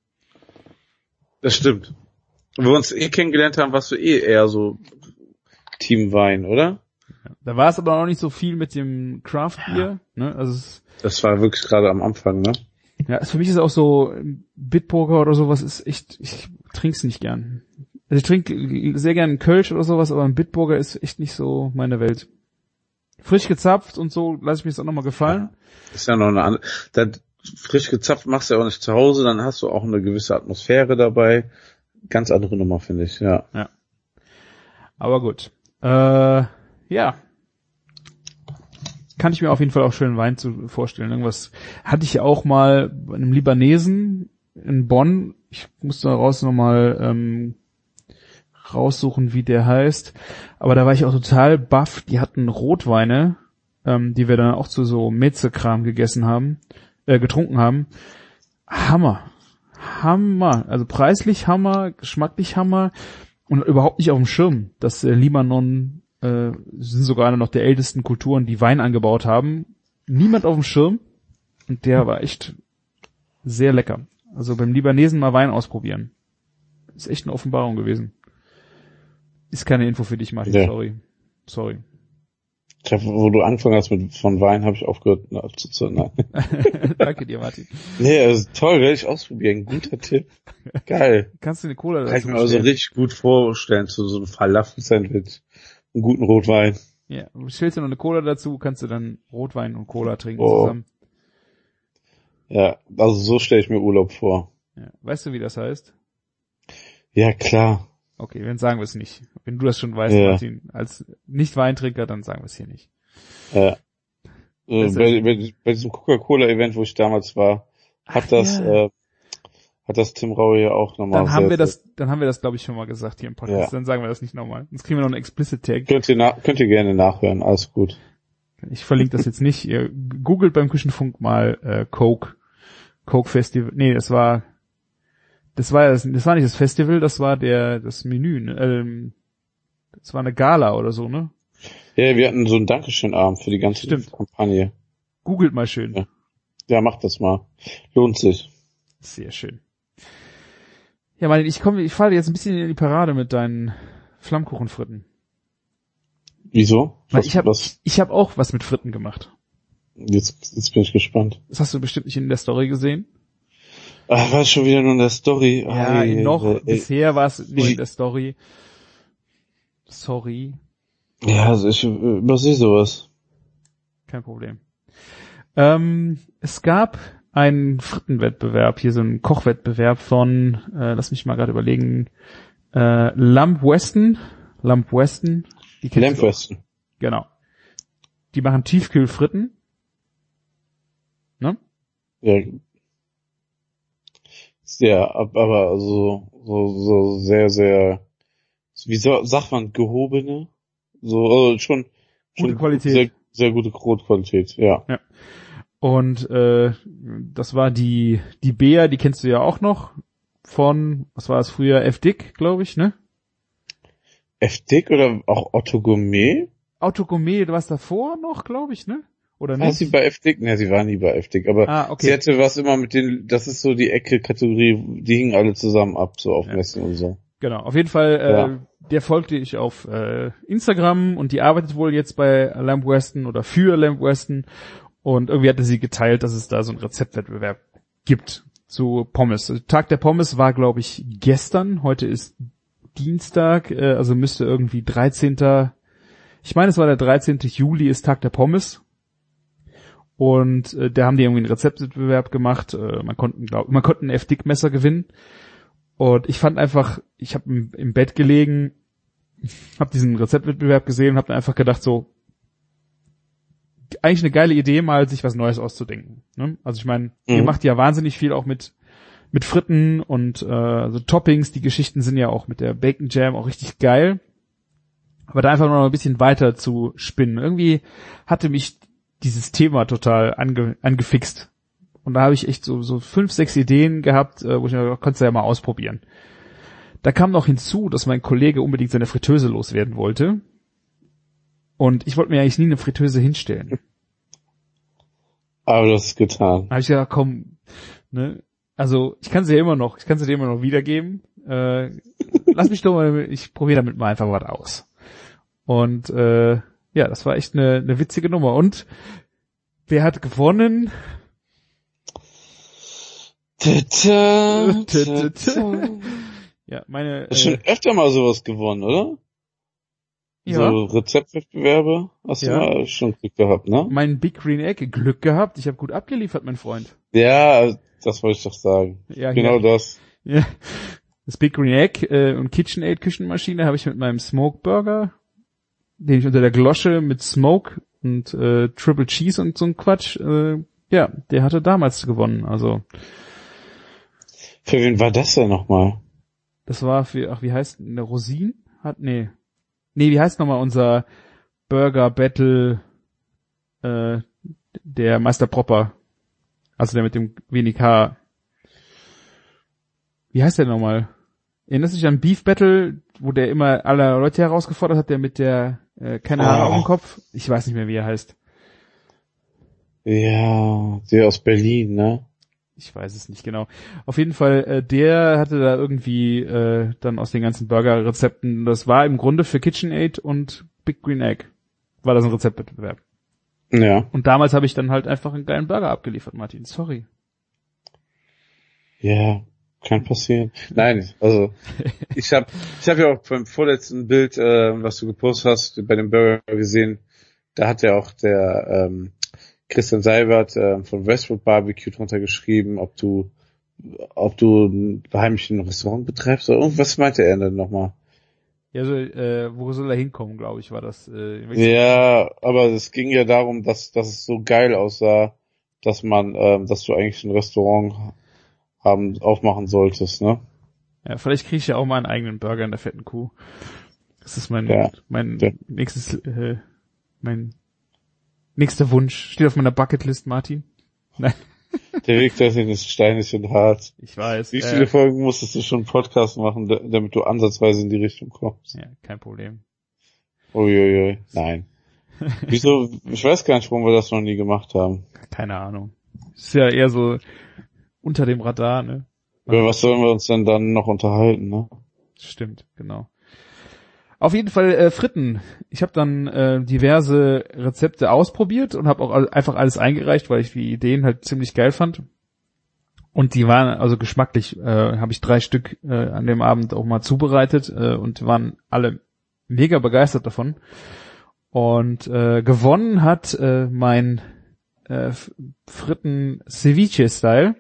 Das stimmt. Wo wir uns eh kennengelernt haben, warst du eh eher so Team Wein, oder? Da war es aber auch nicht so viel mit dem Craft-Bier, ne? Also es, Das war wirklich gerade am Anfang, ne? ja, für mich ist auch so Bitburger oder sowas ist echt, ich trink's nicht gern. Also ich trinke sehr gern einen Kölsch oder sowas, aber ein Bitburger ist echt nicht so meine Welt. Frisch gezapft und so lasse ich mir das auch nochmal gefallen. Ist ja noch eine andere. Dann frisch gezapft machst du ja auch nicht zu Hause, dann hast du auch eine gewisse Atmosphäre dabei. Ganz andere Nummer, finde ich, ja. Aber gut. Äh, ja. Kann ich mir auf jeden Fall auch schönen Wein zu vorstellen. Irgendwas hatte ich ja auch mal bei einem Libanesen in Bonn. Ich musste daraus nochmal ähm, raussuchen, wie der heißt. Aber da war ich auch total baff. Die hatten Rotweine, ähm, die wir dann auch zu so Mezze-Kram gegessen haben, äh, getrunken haben. Hammer. Hammer. Also preislich Hammer, geschmacklich Hammer und überhaupt nicht auf dem Schirm, dass äh, Libanon äh, sind sogar eine noch der ältesten Kulturen, die Wein angebaut haben. Niemand auf dem Schirm und der war echt sehr lecker. Also beim Libanesen mal Wein ausprobieren. Ist echt eine Offenbarung gewesen. Ist keine Info für dich, Martin, Ja. sorry. Sorry. Ich hab, wo du angefangen hast mit von Wein, habe ich aufgehört nachzuzuhören. Danke dir, Martin. Nee, also toll, werde ich ausprobieren. Guter Tipp. Geil. Kannst du eine Cola Kann ich dazu mir also bestellen? richtig gut vorstellen, zu so einem Falafel-Sandwich. Einen guten Rotwein. Ja, stellst du noch eine Cola dazu, kannst du dann Rotwein und Cola trinken Oh. zusammen. Ja, also so stelle ich mir Urlaub vor. Ja. Weißt du, wie das heißt? Ja, klar. Okay, dann sagen wir es nicht. Wenn du das schon weißt, Ja. Martin, als Nicht-Weintrinker, dann sagen wir es hier nicht. Ja. Äh, Das ist- bei, bei, bei diesem Coca-Cola-Event, wo ich damals war, hat Ach, das, ja. äh, hat das Tim Raue ja auch nochmal. Dann haben sehr- wir das, dann haben wir das, glaube ich, schon mal gesagt hier im Podcast. Ja. Dann sagen wir das nicht nochmal. Sonst kriegen wir noch einen Explicit-Tag. Könnt ihr, nach, könnt ihr gerne nachhören, alles gut. Ich verlinke das jetzt nicht. Ihr googelt beim Küchenfunk mal äh, Coke, Coke Festival. Nee, das war, das war das, das war nicht das Festival, das war der das Menü. Ne? Ähm, das war eine Gala oder so, ne? Ja, wir hatten so einen Dankeschön-Abend für die ganze Stimmt. Kampagne. Googelt mal schön. Ja. Ja, macht das mal. Lohnt sich. Sehr schön. Ja, Martin, ich komme, ich falle jetzt ein bisschen in die Parade mit deinen Flammkuchenfritten. Wieso? Weil Was, ich habe was, ich hab auch was mit Fritten gemacht. jetzt, jetzt bin ich gespannt. Das hast du bestimmt nicht in der Story gesehen. Ach, war schon wieder nur in der Story. Ja, Ei, noch, ei, ei. bisher war es nur Ich- in der Story. Sorry, Ja, also ich äh, übersehe sowas. kein Problem. Ähm, es gab einen Frittenwettbewerb, hier so einen Kochwettbewerb von, äh, lass mich mal gerade überlegen, äh, Lamp Weston, Lamp Weston, die kennst du doch. Lampweston. Genau. Die machen Tiefkühlfritten. Ne? Ja. Sehr, ab- aber so, so, so sehr, sehr, wie so, sagt man, gehobene? So, äh, schon, Gute schon Qualität. Sehr, sehr gute Brotqualität, ja. Und äh, das war die die Bea, die kennst du ja auch noch von, was war es früher, F. Dick, glaube ich, ne? F-Dick oder auch Otto Gourmet? Autogourmet, was davor noch, glaube ich, ne? Oder War nicht? sie bei F-Dick? Ne, sie war nie bei F-Dick, aber Ah, okay. sie hatte was immer mit den, das ist so die Ecke-Kategorie, die hingen alle zusammen ab, so auf Ja. Messen und so. Genau, auf jeden Fall, äh, Ja. der folgte ich auf äh, Instagram und die arbeitet wohl jetzt bei Lamb Weston oder für Lamb Weston und irgendwie hatte sie geteilt, dass es da so einen Rezeptwettbewerb gibt zu Pommes. Tag der Pommes war, glaube ich, gestern, heute ist Dienstag, äh, also müsste irgendwie dreizehnten Ich meine, es war der dreizehnten Juli ist Tag der Pommes. Und äh, da haben die irgendwie einen Rezeptwettbewerb gemacht. Äh, man konnte, glaub, man konnte ein F-Dick-Messer gewinnen. Und ich fand einfach, ich habe im, im Bett gelegen, habe diesen Rezeptwettbewerb gesehen und habe dann einfach gedacht, so, eigentlich eine geile Idee, mal sich was Neues auszudenken. Ne? Also ich meine, Mhm. ihr macht ja wahnsinnig viel auch mit mit Fritten und äh, so Toppings. Die Geschichten sind ja auch mit der Bacon Jam auch richtig geil. Aber da einfach noch ein bisschen weiter zu spinnen. Irgendwie hatte mich dieses Thema total ange, angefixt. Und da habe ich echt so so fünf, sechs Ideen gehabt, äh, wo ich mir dachte, kannst du ja mal ausprobieren. Da kam noch hinzu, dass mein Kollege unbedingt seine Fritteuse loswerden wollte. Und ich wollte mir eigentlich nie eine Fritteuse hinstellen. Aber das ist getan. Da habe ich gedacht, komm, ne, also ich kann sie ja immer noch, ich kann sie dir immer noch wiedergeben. Äh, lass mich doch mal, ich probiere damit mal einfach was aus. Und äh, ja, das war echt eine, eine witzige Nummer. Und wer hat gewonnen? Ta-ta, ta-ta. Ja, meine. Hast schon Äh, öfter mal sowas gewonnen, oder? ja, So Rezeptwettbewerbe hast Ja. du mal schon Glück gehabt, ne? mein Big Green Egg Glück gehabt. Ich habe gut abgeliefert, mein Freund. Ja, das wollte ich doch sagen. Ja, Genau hier, das. ja. Das Big Green Egg äh, und KitchenAid Küchenmaschine habe ich mit meinem Smoke Burger, den ich unter der Glosche mit Smoke und äh, Triple Cheese und so ein Quatsch, äh, ja, der hatte damals gewonnen. Also Für wen war das denn nochmal? das war für, ach wie heißt eine Rosin? Hat nee, nee, wie heißt nochmal unser Burger Battle? Äh, der Meister Propper, also der mit dem wenig Haar. Wie heißt der nochmal? Erinnerst du dich an Beef Battle, wo der immer alle Leute herausgefordert hat, der mit der äh, keine Haare Ah. auf dem Kopf? Ich weiß nicht mehr, wie er heißt. Ja, der aus Berlin, ne? Ich weiß es nicht genau. Auf jeden Fall, äh, der hatte da irgendwie äh, dann aus den ganzen Burger-Rezepten, das war im Grunde für KitchenAid und Big Green Egg, war das ein Rezeptwettbewerb. Ja. Und damals habe ich dann halt einfach einen geilen Burger abgeliefert, Martin. Sorry. Ja, kann passieren. Nein, also ich habe ich hab ja auch beim vorletzten Bild, äh, was du gepostet hast, bei dem Burger gesehen, da hat ja auch der ähm, Christian Seibert äh, von Westwood Barbecue drunter geschrieben, ob du ob du ein heimischen Restaurant betreibst oder irgendwas meinte er denn nochmal? Ja, so, äh, wo soll er hinkommen, glaube ich, war das. Äh, Ja, aber es ging ja darum, dass, dass es so geil aussah, dass man, ähm, dass du eigentlich ein Restaurant haben, aufmachen solltest, ne? Ja, vielleicht kriege ich ja auch mal einen eigenen Burger in der fetten Kuh. Das ist mein Ja. mein Ja. nächstes äh, mein nächster Wunsch. Steht auf meiner Bucketlist, Martin. Nein, Der Weg dorthin ist steinig und hart. ich weiß. Wie viele Äh, Folgen musstest du schon einen Podcast machen, da- damit du ansatzweise in die Richtung kommst? ja, kein Problem. Uiuiui, nein. Wieso? Ich weiß gar nicht, warum wir das noch nie gemacht haben. Keine Ahnung. Ist ja eher so unter dem Radar, ne? Über was sollen wir uns denn dann noch unterhalten, ne? Stimmt, genau. Auf jeden Fall äh, Fritten. Ich habe dann äh, diverse Rezepte ausprobiert und habe auch all, einfach alles eingereicht, weil ich die Ideen halt ziemlich geil fand. Und die waren, also geschmacklich, äh, habe ich drei Stück äh, an dem Abend auch mal zubereitet äh, und waren alle mega begeistert davon. Und äh, gewonnen hat äh, mein äh, Fritten Ceviche-Style.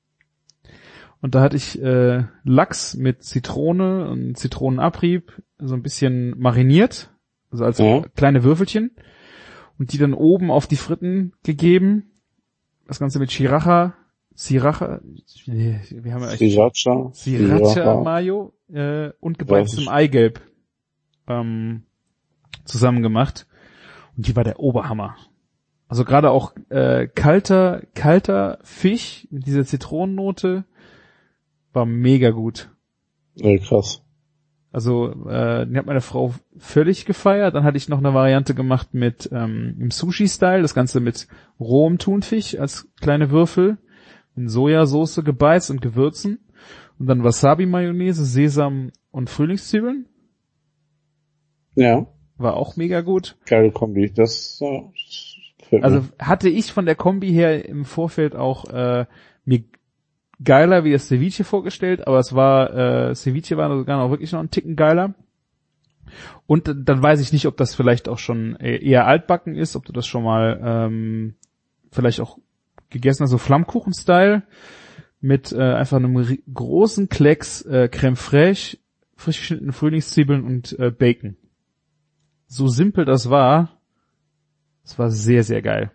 Und da hatte ich äh, Lachs mit Zitrone und Zitronenabrieb so ein bisschen mariniert, also als Ja. kleine Würfelchen, und die dann oben auf die Fritten gegeben. Das Ganze mit Sriracha, Sriracha, wir haben ja echt Sriracha. Sriracha Mayo äh, und gebeiztem Ja. Eigelb ähm, zusammen gemacht. Und die war der Oberhammer. Also gerade auch äh, kalter, kalter Fisch mit dieser Zitronennote war mega gut. Ja, krass. Also äh, die hat meine Frau völlig gefeiert. Dann hatte ich noch eine Variante gemacht mit ähm, im Sushi-Style, das Ganze mit rohem Thunfisch als kleine Würfel, in Sojasauce gebeizt und Gewürzen. Und dann Wasabi-Mayonnaise, Sesam und Frühlingszwiebeln. Ja. War auch mega gut. Geile Kombi. Das äh, gefällt Also mir. hatte ich von der Kombi her im Vorfeld auch äh, mir geiler wie das Ceviche vorgestellt, aber es war, äh, Ceviche war sogar noch wirklich noch einen Ticken geiler. Und dann weiß ich nicht, ob das vielleicht auch schon eher altbacken ist, ob du das schon mal ähm, vielleicht auch gegessen hast, so Flammkuchen-Style mit äh, einfach einem ri- großen Klecks äh, Creme fraiche, frisch geschnittene Frühlingszwiebeln und äh, Bacon. So simpel das war, es war sehr, sehr geil.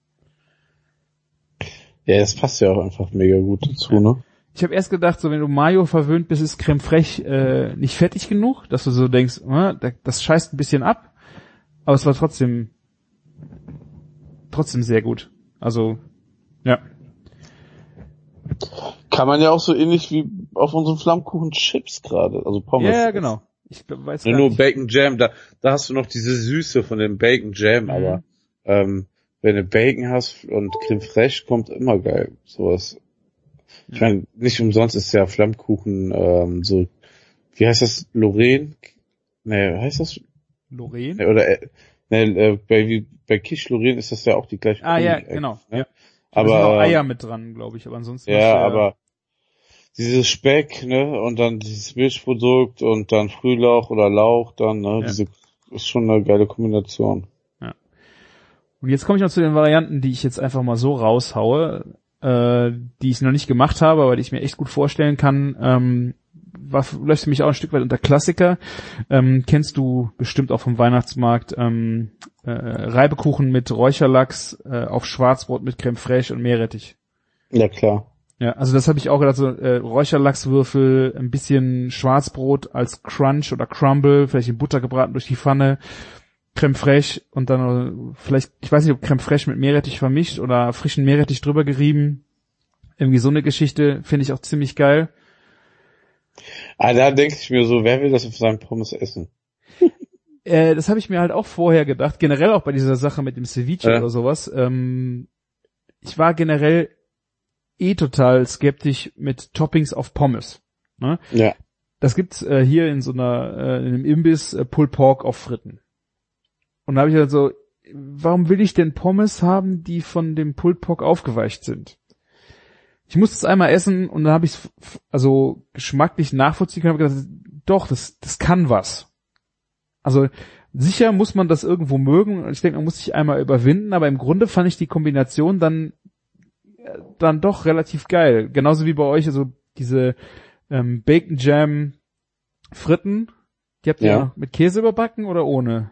Ja, das passt ja auch einfach mega gut dazu, ne? Ich habe erst gedacht, so wenn du Mayo verwöhnt bist, ist Creme fraiche äh, nicht fettig genug, dass du so denkst, äh, das scheißt ein bisschen ab, aber es war trotzdem trotzdem sehr gut. Also, ja. Kann man ja auch so ähnlich wie auf unseren Flammkuchen Chips gerade, also Pommes. Ja, ja, genau. Ich weiß Ja, gar nur nicht. Bacon Jam, da, da hast du noch diese Süße von dem Bacon Jam, Mhm. aber ähm, wenn du Bacon hast und Creme fraiche, kommt immer geil. Sowas. Ich meine, nicht umsonst ist ja Flammkuchen ähm, so, wie heißt das, Lorraine? Nee, heißt das? Lorraine? Nee, oder äh, nee, äh, bei, wie, bei Quiche Lorraine ist das ja auch die gleiche Ah, ja, Kombi, genau. ne? Ja. Da sind Aber auch Eier ähm, mit dran, glaube ich, aber ansonsten ja, ist, äh, aber dieses Speck, ne, und dann dieses Milchprodukt und dann Frühlauch oder Lauch dann, ne, Ja. diese ist schon eine geile Kombination. Und jetzt komme ich noch zu den Varianten, die ich jetzt einfach mal so raushaue, äh, die ich noch nicht gemacht habe, aber die ich mir echt gut vorstellen kann. Ähm, war, läuft für mich auch ein Stück weit unter Klassiker. Ähm, kennst du bestimmt auch vom Weihnachtsmarkt ähm, äh, Reibekuchen mit Räucherlachs äh, auf Schwarzbrot mit Creme fraiche und Meerrettich. Ja, klar. Ja, also das habe ich auch gedacht, so äh, Räucherlachswürfel, ein bisschen Schwarzbrot als Crunch oder Crumble, vielleicht in Butter gebraten durch die Pfanne, Creme fraiche und dann äh, vielleicht, ich weiß nicht, ob Creme fraiche mit Meerrettich vermischt oder frischen Meerrettich drüber gerieben. Irgendwie so eine Geschichte finde ich auch ziemlich geil. Ah, da denke ich mir so, wer will das auf seinem Pommes essen? Äh, das habe ich mir halt auch vorher gedacht, generell auch bei dieser Sache mit dem Ceviche Ja. oder sowas. Ähm, ich war generell eh total skeptisch mit Toppings auf Pommes. Ne? Ja. Das gibt's äh, hier in so einer, äh, in einem Imbiss äh, Pulled Pork auf Fritten. Und da habe ich halt so, warum will ich denn Pommes haben, die von dem Pulled Pork aufgeweicht sind? Ich musste es einmal essen und dann habe ich es also geschmacklich nachvollziehen können und habe gedacht, doch, das, das kann was. Also sicher muss man das irgendwo mögen und ich denke, man muss sich einmal überwinden, aber im Grunde fand ich die Kombination dann dann doch relativ geil. Genauso wie bei euch, also diese ähm, Bacon Jam Fritten, die habt ihr Ja. ja mit Käse überbacken oder ohne?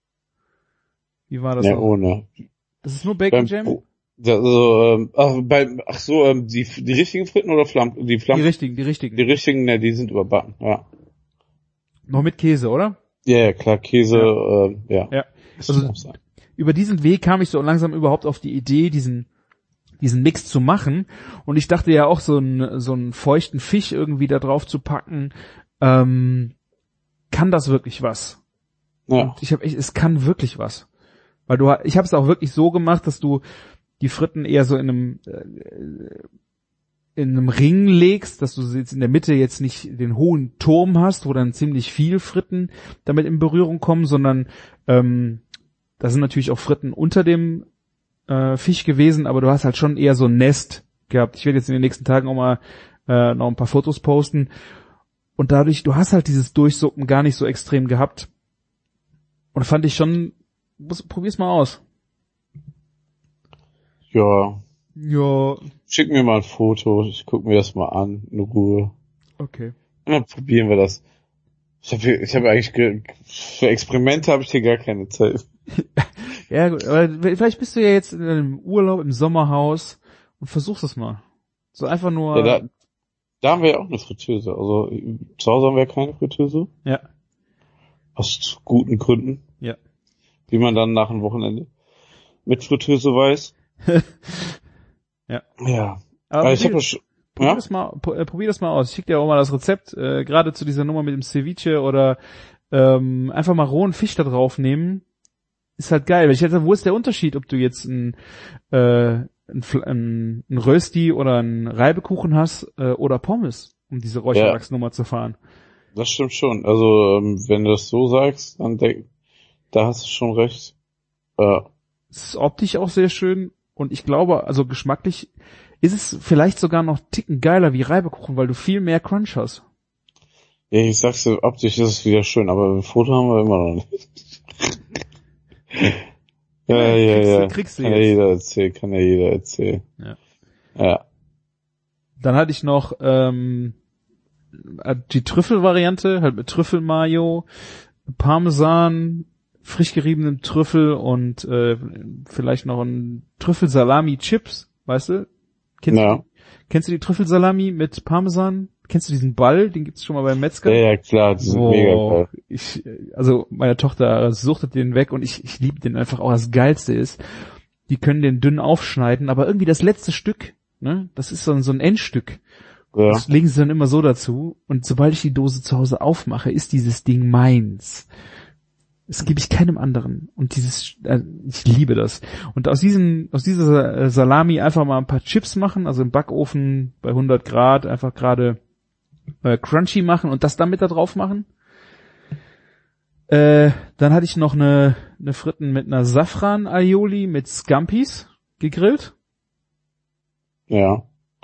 Wie war das Ja, noch? ohne. Das ist nur Bacon Beim, Jam? oh, da, also, ähm, ach, bei, ach so, ähm, die, die richtigen Fritten oder Flamm, die Die Flamm, richtigen, die richtigen. die richtigen, ne, die sind überbacken, ja. Noch mit Käse, oder? Ja, ja, klar, Käse, Ja. ähm, ja. Ja. Das Also muss sein. über diesen Weg kam ich so langsam überhaupt auf die Idee, diesen diesen Mix zu machen. Und ich dachte ja auch, so einen so einen feuchten Fisch irgendwie da drauf zu packen, ähm, kann das wirklich was? Ja. Und ich habe echt, es kann wirklich was. Weil du, ich habe es auch wirklich so gemacht, dass du die Fritten eher so in einem äh, in einem Ring legst, dass du jetzt in der Mitte jetzt nicht den hohen Turm hast, wo dann ziemlich viel Fritten damit in Berührung kommen, sondern ähm, da sind natürlich auch Fritten unter dem äh, Fisch gewesen, aber du hast halt schon eher so ein Nest gehabt. Ich werde jetzt in den nächsten Tagen auch mal äh, noch ein paar Fotos posten. Und dadurch, du hast halt dieses Durchsuppen gar nicht so extrem gehabt. Und fand ich schon, muss, probier's mal aus. Ja. Ja, Schick mir mal ein Foto, ich guck mir das mal an, in Ruhe. okay. Und dann probieren wir das. Ich habe ich hab eigentlich, ge für Experimente habe ich hier gar keine Zeit. Ja, gut, aber vielleicht bist du ja jetzt in einem Urlaub im Sommerhaus und versuchst es mal. So einfach nur. Ja, da, da haben wir ja auch eine Fritteuse. Also zu Hause haben wir ja keine Fritteuse. Ja. Aus guten Gründen. Ja. Wie man dann nach dem Wochenende mit Fritteuse weiß. Ja. Ja. Aber Aber ich wie- habe schon, Probier Ja? das mal, äh, probier das mal aus. Ich schick dir auch mal das Rezept, äh, gerade zu dieser Nummer mit dem Ceviche oder ähm, einfach mal rohen Fisch da drauf nehmen. Ist halt geil. Weil ich hätte, wo ist der Unterschied, ob du jetzt ein, äh, ein, ein, ein Rösti oder ein Reibekuchen hast äh, oder Pommes, um diese Räucherlachsnummer zu fahren. Das stimmt schon. Also, ähm, wenn du das so sagst, dann denk, da hast du schon recht. Äh, Es ist optisch auch sehr schön und ich glaube, also geschmacklich ist es vielleicht sogar noch einen Ticken geiler wie Reibekuchen, weil du viel mehr Crunch hast. ja, ich sag's dir, optisch ist es wieder schön, aber ein Foto haben wir immer noch nicht. ja, Ja, ja, kriegst du- ja. kriegst du kann ja jetzt. jeder erzählen, kann ja jeder erzählen. Ja. Ja. Dann hatte ich noch ähm, die Trüffelvariante, halt mit Trüffelmayo, Parmesan, frisch geriebenen Trüffel und äh, vielleicht noch ein Trüffelsalami-Chips, weißt du? Kennst, Ja. du die, kennst du die Trüffelsalami mit Parmesan? Kennst du diesen Ball? Den gibt's schon mal beim Metzger. Ja, ja, klar, die sind Oh, mega geil. ich, also meine Tochter suchtet den weg und ich, ich liebe den einfach auch. Das Geilste ist, die können den dünn aufschneiden, aber irgendwie das letzte Stück, ne, das ist so ein, so ein Endstück. Ja. Das legen sie dann immer so dazu und sobald ich die Dose zu Hause aufmache, ist dieses Ding meins. Das gebe ich keinem anderen. Und dieses, äh, ich liebe das. Und aus diesem, aus dieser äh, Salami einfach mal ein paar Chips machen, also im Backofen bei hundert Grad einfach gerade äh, crunchy machen und das dann mit da drauf machen. Äh, dann hatte ich noch eine, eine Fritten mit einer Safran-Aioli mit Scampis gegrillt. Ja.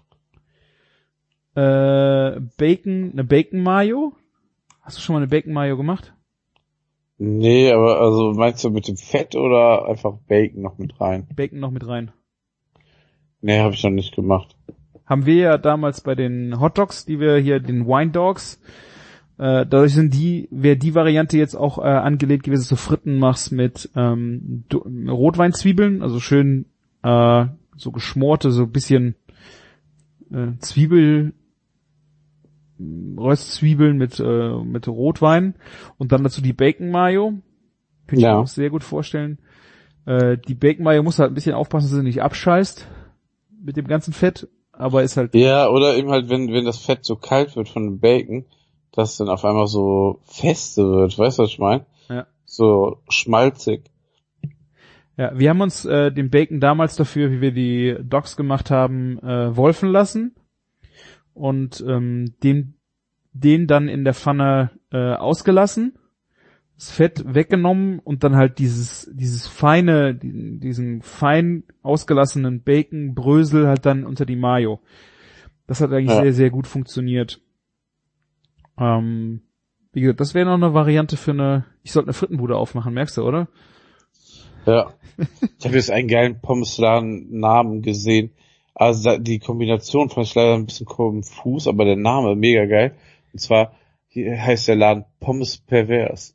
Äh, Bacon, eine Bacon-Mayo. Hast du schon mal eine Bacon-Mayo gemacht? Nee, aber also meinst du mit dem Fett oder einfach Bacon noch mit rein? Bacon noch mit rein. Nee, habe ich noch nicht gemacht. Haben wir ja damals bei den Hot Dogs, die wir hier, den Wine Dogs, äh, dadurch sind die, wäre die Variante jetzt auch äh, angelegt gewesen, dass du Fritten machst mit ähm, du, Rotweinzwiebeln, also schön äh, so geschmorte, so ein bisschen äh, Zwiebel, Röstzwiebeln mit äh, mit Rotwein und dann dazu die Bacon Mayo. Könnte ich Ja. mir auch sehr gut vorstellen. Äh, die Bacon Mayo muss halt ein bisschen aufpassen, dass sie nicht abscheißt mit dem ganzen Fett, aber ist halt Ja, oder eben halt, wenn wenn das Fett so kalt wird von dem Bacon, dass dann auf einmal so feste wird, weißt du, was ich meine? ja. So schmalzig. Ja, wir haben uns äh, den Bacon damals dafür, wie wir die Dogs gemacht haben, äh, wolfen lassen und ähm, den den dann in der Pfanne äh, ausgelassen, das Fett weggenommen und dann halt dieses dieses feine, diesen, diesen fein ausgelassenen Bacon-Brösel halt dann unter die Mayo. Das hat eigentlich Ja. sehr, sehr gut funktioniert. Ähm, wie gesagt, das wäre noch eine Variante für eine, ich sollte eine Frittenbude aufmachen, merkst du, oder? Ja. Ich habe jetzt einen geilen Pommesladen-Namen gesehen. Also da- die Kombination fand ich leider ein bisschen konfus, aber der Name mega geil. Und zwar hier heißt der Laden Pommes Pervers.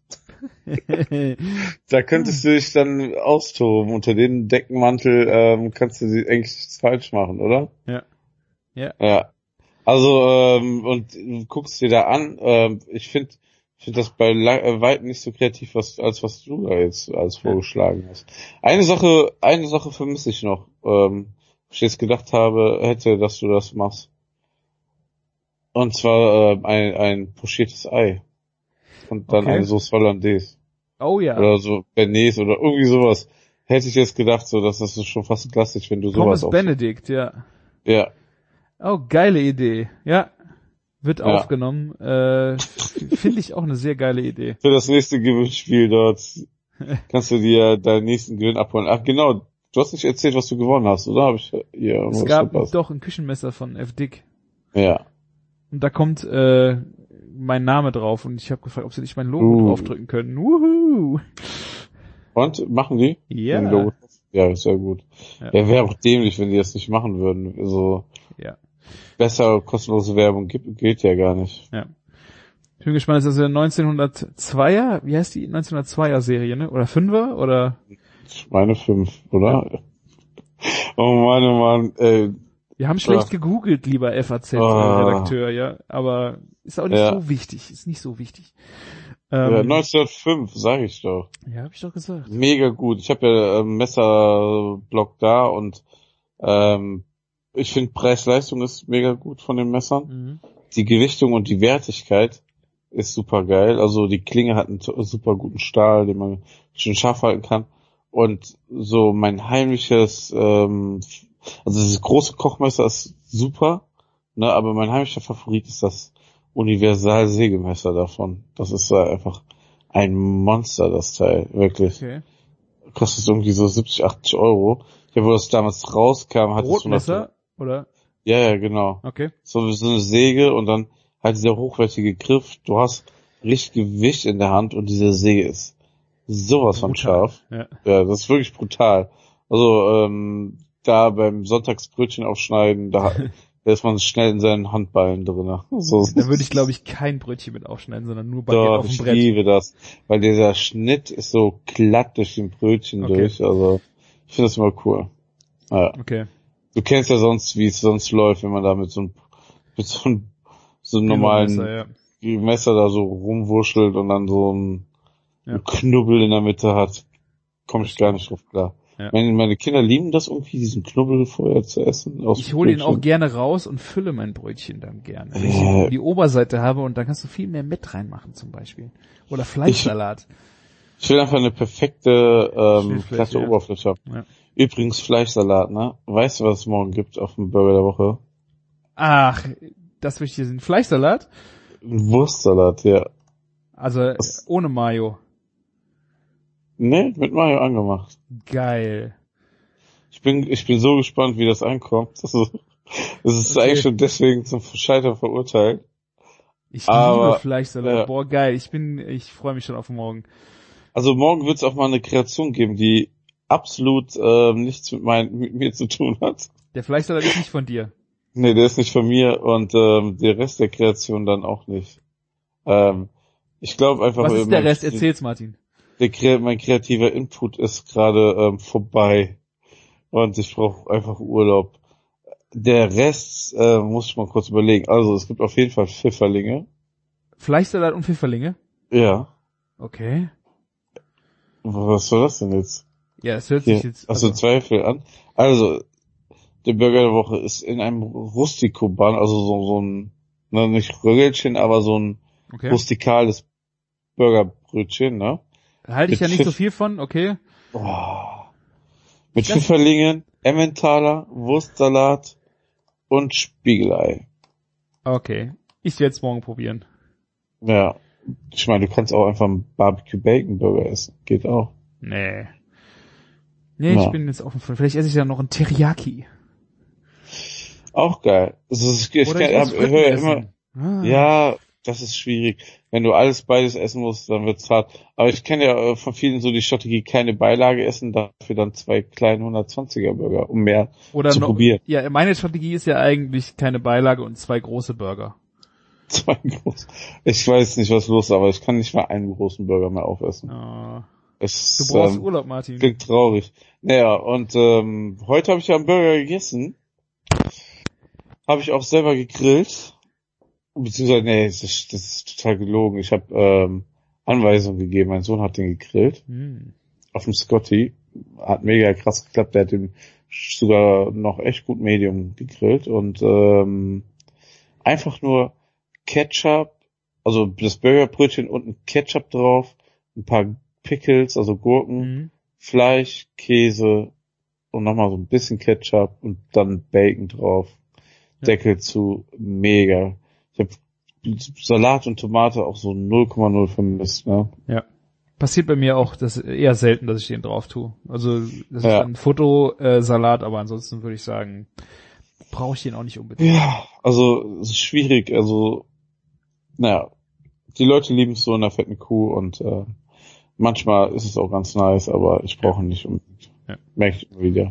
Da könntest du dich dann austoben. Unter den Deckenmantel ähm, kannst du sie eigentlich nichts falsch machen, oder? Ja. Ja. Ja. Also, ähm, und du guckst dir da an, ähm, ich finde ich finde das bei la- äh, weitem nicht so kreativ, was, als was du da jetzt als vorgeschlagen hast. Eine Sache, eine Sache vermisse ich noch, ähm, wo ich jetzt gedacht habe, hätte, dass du das machst. Und zwar ähm, ein, ein pochiertes Ei. Und dann Okay. eine Sauce Hollandaise. Oh ja. Oder so Bearnaise oder irgendwie sowas. Hätte ich jetzt gedacht, so, dass das ist schon fast klassisch, wenn du sowas Pommes auch. Benedict, ja. Ja. Oh, geile Idee. Ja. Wird Ja. aufgenommen. Äh, f- Finde ich auch eine sehr geile Idee. Für das nächste Gewinnspiel dort kannst du dir deinen nächsten Gewinn abholen. Ach genau, du hast nicht erzählt, was du gewonnen hast, oder? Habe ich hier Es irgendwas gab verpasst? doch ein Küchenmesser von F. Dick. Ja. Und da kommt äh, mein Name drauf. Und ich habe gefragt, ob sie nicht mein Logo Uh. draufdrücken können. Wuhu! Und, machen die? Ja. Den Logo? Ja, ist ja gut. Ja. Ja, wäre auch dämlich, wenn die das nicht machen würden. Also, Ja. besser kostenlose Werbung gibt, geht ja gar nicht. Ja. Ich bin gespannt, ist das eine neunzehnhundertzweier, wie heißt die neunzehnhundertzweier Serie, ne? Oder Fünfer? Oder? Ich meine fünf, oder? Oh Mann, oh Mann, ey. Wir haben schlecht Ja. gegoogelt, lieber F A Ah. Z-Redakteur, ja. Aber ist auch nicht Ja. so wichtig. Ist nicht so wichtig. Ja, Ähm, neunzehnhundertfünf, sag ich doch. ja, hab ich doch gesagt. Mega gut. Ich habe ja ähm, Messerblock da und ähm, Ich finde Preis-Leistung ist mega gut von den Messern. Mhm. Die Gewichtung und die Wertigkeit ist super geil. Also die Klinge hat einen to- super guten Stahl, den man schön scharf halten kann. Und so mein heimliches, ähm, also dieses große Kochmesser ist super, ne, aber mein heimlicher Favorit ist das Universal-Sägemesser davon. Das ist äh, einfach ein Monster, das Teil, wirklich. Okay. Kostet irgendwie so siebzig, achtzig Euro. Ja, wo das damals rauskam, hat es Brotmesser, oder? Ja, ja, genau. Okay. So, so eine Säge und dann halt dieser hochwertige Griff. Du hast richtig Gewicht in der Hand und diese Säge ist sowas von Brutal. scharf. Ja. Ja, das ist wirklich brutal. Also, ähm, da beim Sonntagsbrötchen aufschneiden, da, da ist man schnell in seinen Handballen drin. So, Da würde ich, glaube ich, kein Brötchen mit aufschneiden, sondern nur Baguette doch, auf dem ich Brett. liebe das. Weil dieser Schnitt ist so glatt durch den Brötchen Okay. durch. Also, ich finde das immer cool. Ja. Okay. Du kennst ja sonst, wie es sonst läuft, wenn man da mit so einem, mit so einem, so einem normalen Messer, ja. Messer da so rumwurschtelt und dann so ein, Ja. ein Knubbel in der Mitte hat. Komme ich gar nicht drauf klar. Ja. Meine, meine Kinder lieben das irgendwie, diesen Knubbel vorher zu essen. Aus Ich hole ihn Brötchen. auch gerne raus und fülle mein Brötchen dann gerne. Wenn ich Äh. die Oberseite habe und dann kannst du viel mehr mit reinmachen zum Beispiel. Oder Fleischsalat. Ich will einfach eine perfekte, ähm, Schnittfläche, glatte ja. Oberfläche haben. Ja. Übrigens Fleischsalat, ne? Weißt du, was es morgen gibt auf dem Burger der Woche? Ach, das möchte ich hier sehen. Fleischsalat? Ein Wurstsalat, ja. Also Was? ohne Mayo. Ne, mit Mayo angemacht. Geil. Ich bin, ich bin so gespannt, wie das ankommt. Das ist, das ist Okay. eigentlich schon deswegen zum Scheitern verurteilt. Ich Aber, liebe Fleischsalat. ja. Boah, geil. Ich bin, ich freue mich schon auf morgen. Also morgen wird es auch mal eine Kreation geben, die absolut ähm, nichts mit, mein, mit mir zu tun hat. Der Fleischsalat ist nicht von dir. Nee, der ist nicht von mir und ähm, der Rest der Kreation dann auch nicht. Ähm, ich glaube einfach, Was ist mein, der Rest? Erzähl's, Martin. der, der, mein kreativer Input ist gerade ähm, vorbei und ich brauche einfach Urlaub. Der Rest äh, muss ich mal kurz überlegen. Also es gibt auf jeden Fall Pfifferlinge. Fleischsalat und Pfifferlinge? Ja. Okay. Was soll das denn jetzt? Ja, es hört Hier. sich jetzt... Achso, Zweifel an. Also, der Burger der Woche ist in einem Rustico-Bun, also so, so ein, ne, nicht Rögelchen, aber so ein okay. rustikales Burgerbrötchen, ne? Halte ich mit ja nicht so Pfiff- viel von, okay. Oh. Mit Das- Pfifferlingen, Emmentaler, Wurstsalat und Spiegelei. Okay. Ich werde es morgen probieren. Ja. Ich meine, du kannst auch einfach einen Barbecue-Bacon-Burger essen. Geht auch. Nee. Nee, Ja. ich bin jetzt offen für. Vielleicht esse ich ja noch einen Teriyaki. Auch geil. Also, ich ich, Oder ich hab- muss Fritten höre ja essen. immer, Ah. ja, das ist schwierig. Wenn du alles beides essen musst, dann wird's hart. Aber ich kenne ja äh, von vielen so die Strategie, keine Beilage essen, dafür dann zwei kleine hundertzwanziger Burger, um mehr Oder zu noch, probieren. ja, meine Strategie ist ja eigentlich keine Beilage und zwei große Burger. Zwei groß. Ich weiß nicht, was los ist, aber ich kann nicht mal einen großen Burger mehr aufessen. Oh. Es Du brauchst ähm, Urlaub, Martin. klingt traurig. Naja, und ähm, heute habe ich ja einen Burger gegessen. Habe ich auch selber gegrillt. Beziehungsweise, nee, das ist, das ist total gelogen. Ich habe ähm, Anweisungen gegeben. Mein Sohn hat den gegrillt. Hm. Auf dem Scotty. Hat mega krass geklappt. Der hat den sogar noch echt gut Medium gegrillt. Und ähm, einfach nur Ketchup, also das Burgerbrötchen und ein Ketchup drauf, ein paar Pickles, also Gurken, Mhm. Fleisch, Käse und nochmal so ein bisschen Ketchup und dann Bacon drauf. Ja. Deckel zu, mega. Ich habe Salat und Tomate auch so null Komma null vermisst, ne? Ja. Passiert bei mir auch das eher selten, dass ich den drauf tue. Also das ist Ja. ein Fotosalat, aber ansonsten würde ich sagen, brauche ich den auch nicht unbedingt. Ja, also es ist schwierig, also naja, die Leute lieben es so in der fetten Kuh und äh, manchmal ist es auch ganz nice, aber ich brauche ihn nicht unbedingt. Ja. Merke ich immer wieder.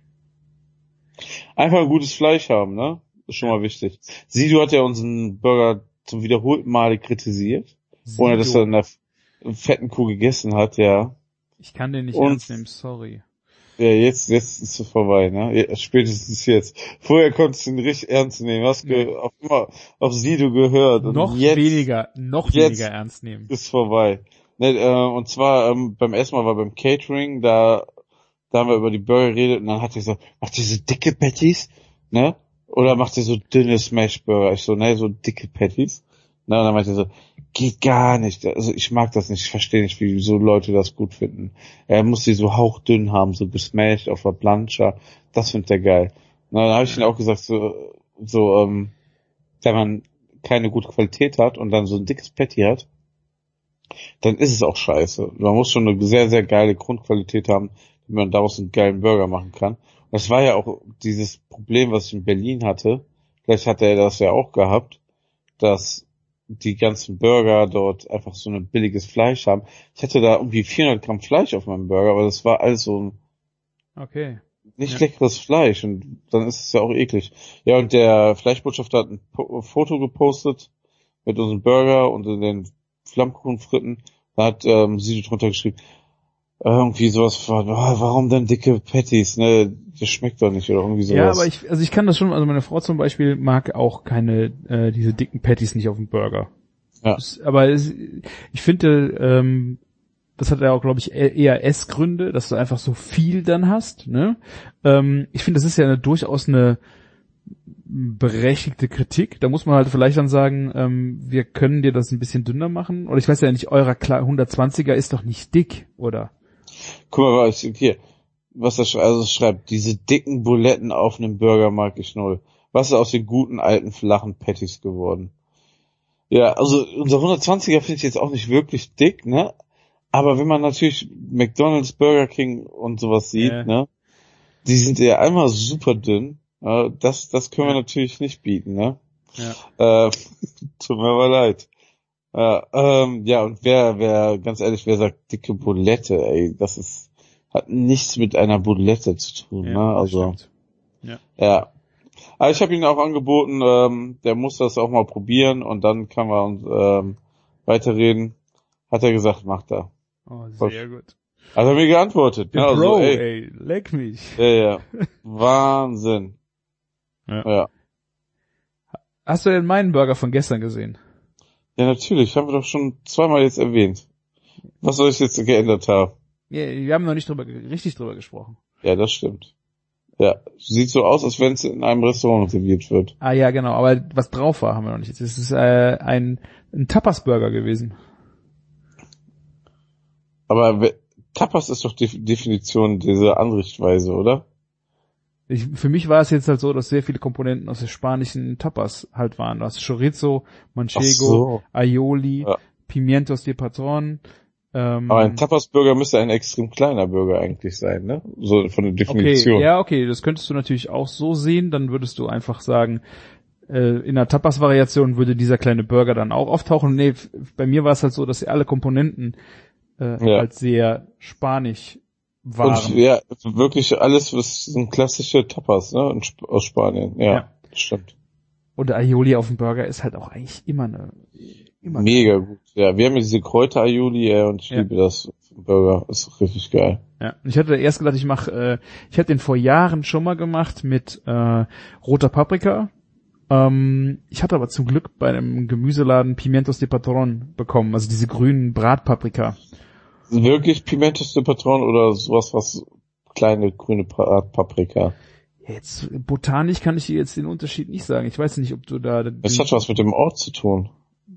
Einfach ein gutes Fleisch haben, ne? Ist schon mal wichtig. Sido hat ja unseren Burger zum wiederholten Male kritisiert, ohne dass er in der fetten Kuh gegessen hat, ja. Ich kann den nicht Und- ernst nehmen, sorry. Ja, jetzt, jetzt ist es vorbei, ne? Ja, spätestens jetzt. Vorher konntest du ihn richtig ernst nehmen, hast ge- auf immer auf Sido gehört. Und Noch jetzt weniger, noch jetzt- weniger ernst nehmen. ist vorbei. Ne, äh, und zwar ähm, beim ersten Mal war beim Catering, da da haben wir über die Burger geredet und dann hat er gesagt, mach diese dicke Patties. ne? Oder macht ihr so dünne Smashburger? Ich so, ne, so dicke Patties. Na, und dann meinte er so, geht gar nicht. Also ich mag das nicht, ich verstehe nicht, wie so Leute das gut finden. Er muss die so hauchdünn haben, so gesmashed auf der Plancha. Das findet er geil. Na, dann habe ich ihm auch gesagt, so, so, ähm, wenn man keine gute Qualität hat und dann so ein dickes Patty hat, dann ist es auch scheiße. Man muss schon eine sehr, sehr geile Grundqualität haben, wie man daraus einen geilen Burger machen kann. Und das war ja auch dieses Problem, was ich in Berlin hatte. Vielleicht hat er das ja auch gehabt, dass die ganzen Burger dort einfach so ein billiges Fleisch haben. Ich hatte da irgendwie vierhundert Gramm Fleisch auf meinem Burger, aber das war alles so ein Okay. nicht Ja. leckeres Fleisch und dann ist es ja auch eklig. Ja, und der Fleischbotschafter hat ein po- Foto gepostet mit unserem Burger und den Flammkuchenfritten. Da hat ähm, sie drunter geschrieben, irgendwie sowas von, oh, warum denn dicke Patties, ne? Das schmeckt doch nicht oder irgendwie sowas. Ja, aber ich, also ich kann das schon, also meine Frau zum Beispiel mag auch keine, äh, diese dicken Patties nicht auf dem Burger. Ja. Das, aber es, ich finde, ähm, das hat ja auch, glaube ich, e- eher Essgründe, dass du einfach so viel dann hast, ne? Ähm, ich finde, das ist ja eine, durchaus eine berechtigte Kritik. Da muss man halt vielleicht dann sagen, ähm, wir können dir das ein bisschen dünner machen. Oder ich weiß ja nicht, eurer klar, hundertzwanziger ist doch nicht dick, oder? Guck mal, was hier, was das also es schreibt, diese dicken Buletten auf einem Burger mag ich null. Was ist aus den guten alten flachen Patties geworden? Ja, also unser hundertzwanziger finde ich jetzt auch nicht wirklich dick, ne? Aber wenn man natürlich McDonald's, Burger King und sowas sieht, Ja. ne? Die sind ja einmal super dünn. Ja, das, das können Ja. wir natürlich nicht bieten, ne? Ja. Äh, tut mir aber leid. Ja, ähm, ja, und wer, wer, ganz ehrlich, wer sagt dicke Bulette, ey, das ist, hat nichts mit einer Bulette zu tun, Ja, ne? das Also, stimmt. Ja. ja. Aber ich habe ihm auch angeboten, ähm, der muss das auch mal probieren und dann kann man uns ähm, weiterreden. Hat er gesagt, macht er. Oh, sehr gut. Hat er mir geantwortet. Der Ne? Also, Bro, ey, ey, leck mich. ja, ja. Wahnsinn. Ja. Ja. Hast du denn meinen Burger von gestern gesehen? Ja, natürlich, haben wir doch schon zweimal jetzt erwähnt. Was soll ich jetzt geändert haben? Ja, wir haben noch nicht drüber, richtig drüber gesprochen. Ja, das stimmt. Ja, sieht so aus, als wenn es in einem Restaurant serviert wird. Ah ja, genau, aber was drauf war, haben wir noch nicht. Es ist äh, ein, ein Tapas-Burger gewesen. Aber we- Tapas ist doch die Definition dieser Anrichtweise, oder? Ich, für mich war es jetzt halt so, dass sehr viele Komponenten aus der spanischen Tapas halt waren. Du hast Chorizo, Manchego, Ach so. Aioli, Ja. Pimientos de Patron. Ähm, Aber ein Tapas-Burger müsste ein extrem kleiner Burger eigentlich sein, ne? So von der Definition. Okay, ja, okay, das könntest du natürlich auch so sehen, dann würdest du einfach sagen, äh, in der Tapas-Variation würde dieser kleine Burger dann auch auftauchen. Nee, f- bei mir war es halt so, dass alle Komponenten äh, Ja. halt sehr spanisch waren. Und ja, wirklich alles, was sind klassische Tapas, ne? In Sp- Aus Spanien. Ja, Ja. das stimmt. Und der Aioli auf dem Burger ist halt auch eigentlich immer eine, immer Mega gut. Ja, wir haben ja diese Kräuter-Aioli, ey, und ich Ja. liebe das. Burger ist richtig geil. Ja, und ich hatte erst gedacht, ich mache, äh, ich hatte den vor Jahren schon mal gemacht mit äh, roter Paprika. Ähm, ich hatte aber zum Glück bei einem Gemüseladen Pimientos de Patron bekommen, also diese grünen Bratpaprika. Wirklich Pimentos de Patron oder sowas, was kleine grüne Pa- Paprika? Jetzt botanisch kann ich dir jetzt den Unterschied nicht sagen. Ich weiß nicht, ob du da. Das hat was mit dem Ort zu tun.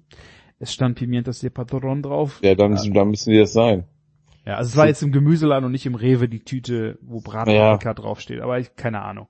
Es stand Pimientos de Patron drauf. Ja, dann, dann müssen die das sein. Ja, also es war jetzt im Gemüseladen und nicht im Rewe die Tüte, wo Bratpaprika draufsteht. Aber ich keine Ahnung.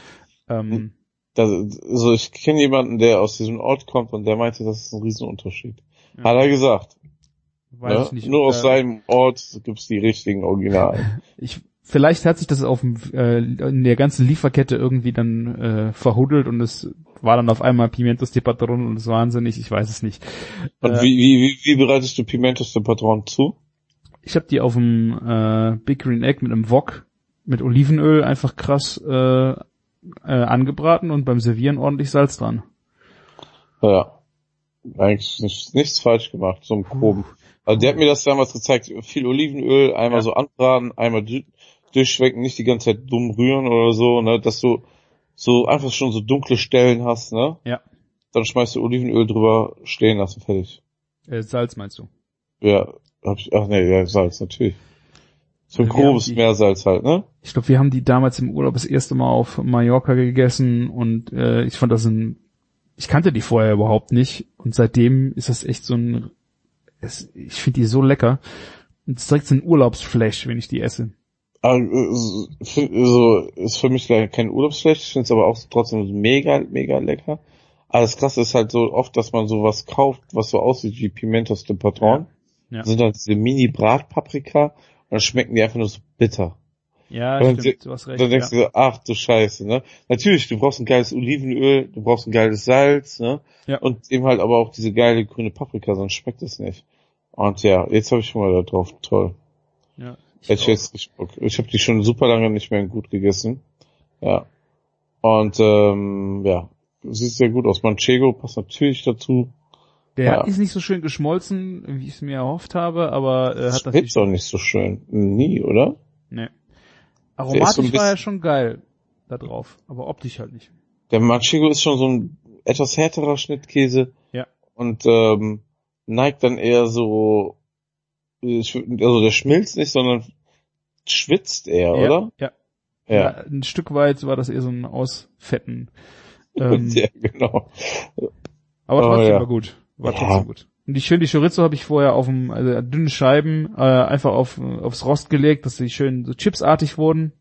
Ähm, Das, also ich kenne jemanden, der aus diesem Ort kommt und der meinte, das ist ein Riesenunterschied. Ja. Hat er gesagt. weiß Ne? ich nicht. Nur ob aus da- seinem Ort gibt's die richtigen Originalen. Ich, vielleicht hat sich das auf dem, äh, in der ganzen Lieferkette irgendwie dann äh, verhuddelt und es war dann auf einmal Pimientos de Patron und es ist wahnsinnig, ich weiß es nicht. Und Äh, wie, wie, wie, wie bereitest du Pimentos de Patron zu? Ich habe die auf dem äh, Big Green Egg mit einem Wok mit Olivenöl einfach krass äh, äh, angebraten und beim Servieren ordentlich Salz dran. Ja. Eigentlich nicht, nichts falsch gemacht, so im Groben. Also der hat mir das damals gezeigt, viel Olivenöl, einmal Ja. so anbraten, einmal du- durchschwenken, nicht die ganze Zeit dumm rühren oder so, ne, dass du so einfach schon so dunkle Stellen hast, ne? Ja. Dann schmeißt du Olivenöl drüber, stehen lassen, fertig. Äh, Salz meinst du? Ja, hab ich, ach nee, ja, Salz, natürlich. So ein Wir haben grobes die- Meersalz halt, ne? Ich glaube, wir haben die damals im Urlaub das erste Mal auf Mallorca gegessen und äh, ich fand das ein, ich kannte die vorher überhaupt nicht und seitdem ist das echt so ein, es, ich finde die so lecker und es ist direkt so ein Urlaubsflash, wenn ich die esse. Aber, äh, so, so, ist für mich leider kein Urlaubsfleisch, ich finde es aber auch trotzdem mega, mega lecker. Aber das Krasse ist halt so oft, dass man sowas kauft, was so aussieht wie Pimentos de Patron. Ja. Ja. Sind halt diese Mini-Bratpaprika und dann schmecken die einfach nur so bitter. Ja, Und dann, stimmt, du hast recht. dann denkst Ja. du so, ach du Scheiße, ne? Natürlich, du brauchst ein geiles Olivenöl, du brauchst ein geiles Salz, ne? Ja. Und eben halt aber auch diese geile grüne Paprika, sonst schmeckt es nicht. Und ja, jetzt habe ich schon mal da drauf, toll. Ja, ich Hätte ich auch. jetzt richtig Bock. Ich habe die schon super lange nicht mehr gut gegessen. Ja. Und ähm, ja, sieht sehr gut aus. Manchego passt natürlich dazu. Der Ja. ist nicht so schön geschmolzen, wie ich es mir erhofft habe, aber äh, hat Schmeckt natürlich... auch nicht so schön. Nie, oder? Nee. Der ist Aromatisch so ein war ja bisschen- schon geil da drauf, aber optisch halt nicht. Der Manchego ist schon so ein etwas härterer Schnittkäse. Ja. Und ähm, neigt dann eher so, ich würd- also der schmilzt nicht, sondern schwitzt eher, ja, oder? Ja. ja. Ja. Ein Stück weit war das eher so ein Ausfetten. Ähm, Ja, genau. aber Oh, trotzdem ja. war gut. War Ja. trotzdem gut. Und ich finde, die Chorizo habe ich vorher auf dem, also dünne Scheiben, äh, einfach auf, aufs Rost gelegt, dass sie schön so chipsartig wurden.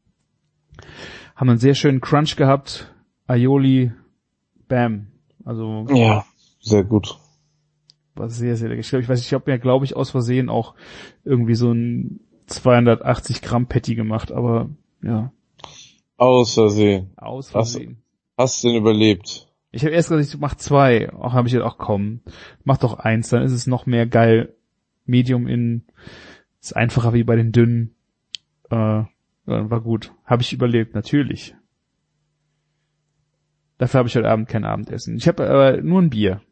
Haben einen sehr schönen Crunch gehabt. Aioli, bam. Also, Ja, sehr gut. war sehr, sehr lecker. Ich glaube, ich weiß, ich habe mir, glaube ich, aus Versehen auch irgendwie so ein zweihundertachtzig Gramm Patty gemacht, aber ja, Aus Versehen. aus Was? Versehen. Hast du denn überlebt? Ich habe erst gesagt, ich mach zwei. Auch habe ich jetzt auch komm, mach doch eins, dann ist es noch mehr geil. Medium in, ist einfacher wie bei den dünnen. Äh, war gut. Habe ich überlebt, natürlich. Dafür habe ich heute Abend kein Abendessen. Ich habe aber nur ein Bier.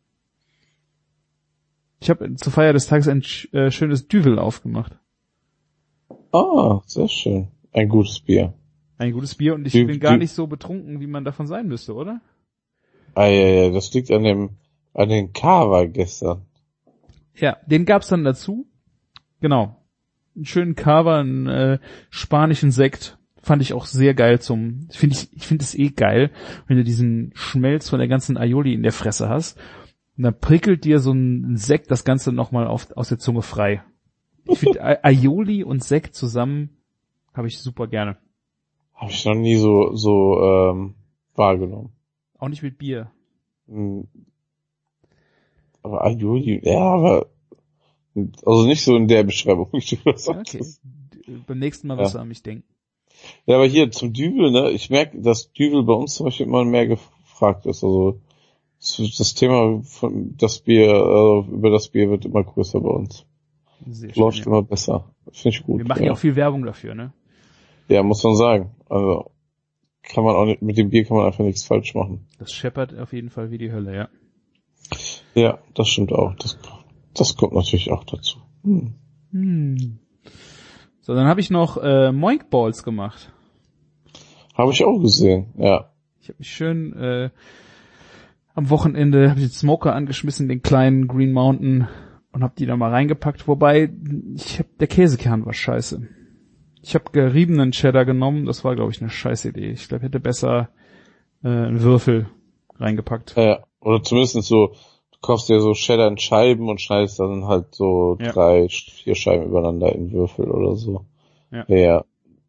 Ich habe zur Feier des Tages ein sch- äh, schönes Düvel aufgemacht. Ah, sehr schön. Ein gutes Bier. Ein gutes Bier und ich Dü- bin gar dü- nicht so betrunken, wie man davon sein müsste, oder? Ah, ja, ja, das liegt an dem, an den Kava gestern. Ja, den gab's dann dazu. Genau. Einen schönen Cava, einen äh, spanischen Sekt. Fand ich auch sehr geil zum, finde ich, ich finde es eh geil, wenn du diesen Schmelz von der ganzen Aioli in der Fresse hast. Und dann prickelt dir so ein Sekt das Ganze nochmal auf, aus der Zunge frei. Ich finde A- Aioli und Sekt zusammen habe ich super gerne. Habe ich noch nie so, so, ähm, wahrgenommen. Auch nicht mit Bier. Hm. Aber Aioli, ja, aber, also nicht so in der Beschreibung, wie du das Okay. sagtest. D- Beim nächsten Mal wirst du an mich denken. Ja, aber hier zum Düvel, ne, ich merke, dass Düvel bei uns zum Beispiel immer mehr gefragt ist, also, das Thema von, das Bier, äh, über das Bier wird immer größer bei uns. Sehr schön, Läuft ja. immer besser. Finde ich gut. Wir machen ja ja auch viel Werbung dafür, ne? Ja, muss man sagen. Also, kann man auch nicht, mit dem Bier kann man einfach nichts falsch machen. Das scheppert auf jeden Fall wie die Hölle, ja. Ja, das stimmt auch. Das, das kommt natürlich auch dazu. Hm. Hm. So, dann habe ich noch äh, Moink Balls gemacht. Habe ich auch gesehen, ja. Ich habe mich schön äh, am Wochenende habe ich den Smoker angeschmissen, den kleinen Green Mountain, und habe die da mal reingepackt. Wobei ich hab, der Käsekern war scheiße. Ich habe geriebenen Cheddar genommen. Das war, glaube ich, eine scheiß Idee. Ich glaube, hätte besser äh, einen Würfel reingepackt. Ja, oder zumindest so, du kaufst dir so Cheddar in Scheiben und schneidest dann halt so Ja. drei, vier Scheiben übereinander in Würfel oder so. Ja. Ja.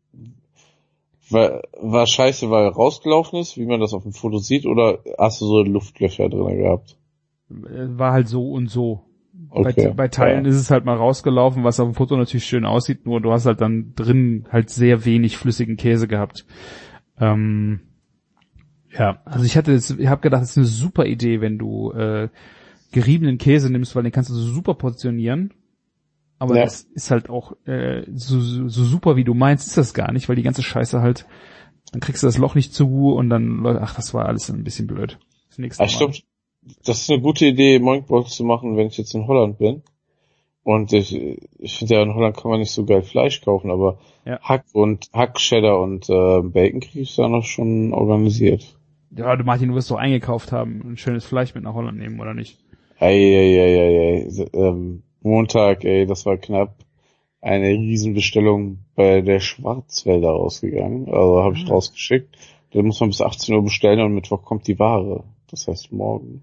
War, war scheiße, weil rausgelaufen ist, wie man das auf dem Foto sieht, oder hast du so Luftlöcher drin gehabt? Äh, War halt so und so. Okay. Bei, bei Teilen ja. ist es halt mal rausgelaufen, was auf dem Foto natürlich schön aussieht, nur du hast halt dann drin halt sehr wenig flüssigen Käse gehabt. Ähm, ja, also ich hatte jetzt, ich habe gedacht, das ist eine super Idee, wenn du äh, geriebenen Käse nimmst, weil den kannst du so super portionieren. Aber Ja. das ist halt auch äh, so, so, so super, wie du meinst, ist das gar nicht, weil die ganze Scheiße halt, dann kriegst du das Loch nicht zu und dann, ach, das war alles ein bisschen blöd. Das nächste Ah, ich Mal. glaube, das ist eine gute Idee, Moinkballs zu machen, wenn ich jetzt in Holland bin. Und ich, ich finde ja, in Holland kann man nicht so geil Fleisch kaufen, aber Ja. Hack und Hack, Cheddar und äh, Bacon kriege ich da noch schon organisiert. Ja, du Martin, du wirst doch eingekauft haben, ein schönes Fleisch mit nach Holland nehmen, oder nicht? Ei, ei, ei, ei, ei. Ähm, Montag, ey, das war knapp. eine Riesenbestellung bei der Schwarzwälder rausgegangen. Also habe ich Ah. rausgeschickt. Da muss man bis achtzehn Uhr bestellen und Mittwoch kommt die Ware. Das heißt morgen.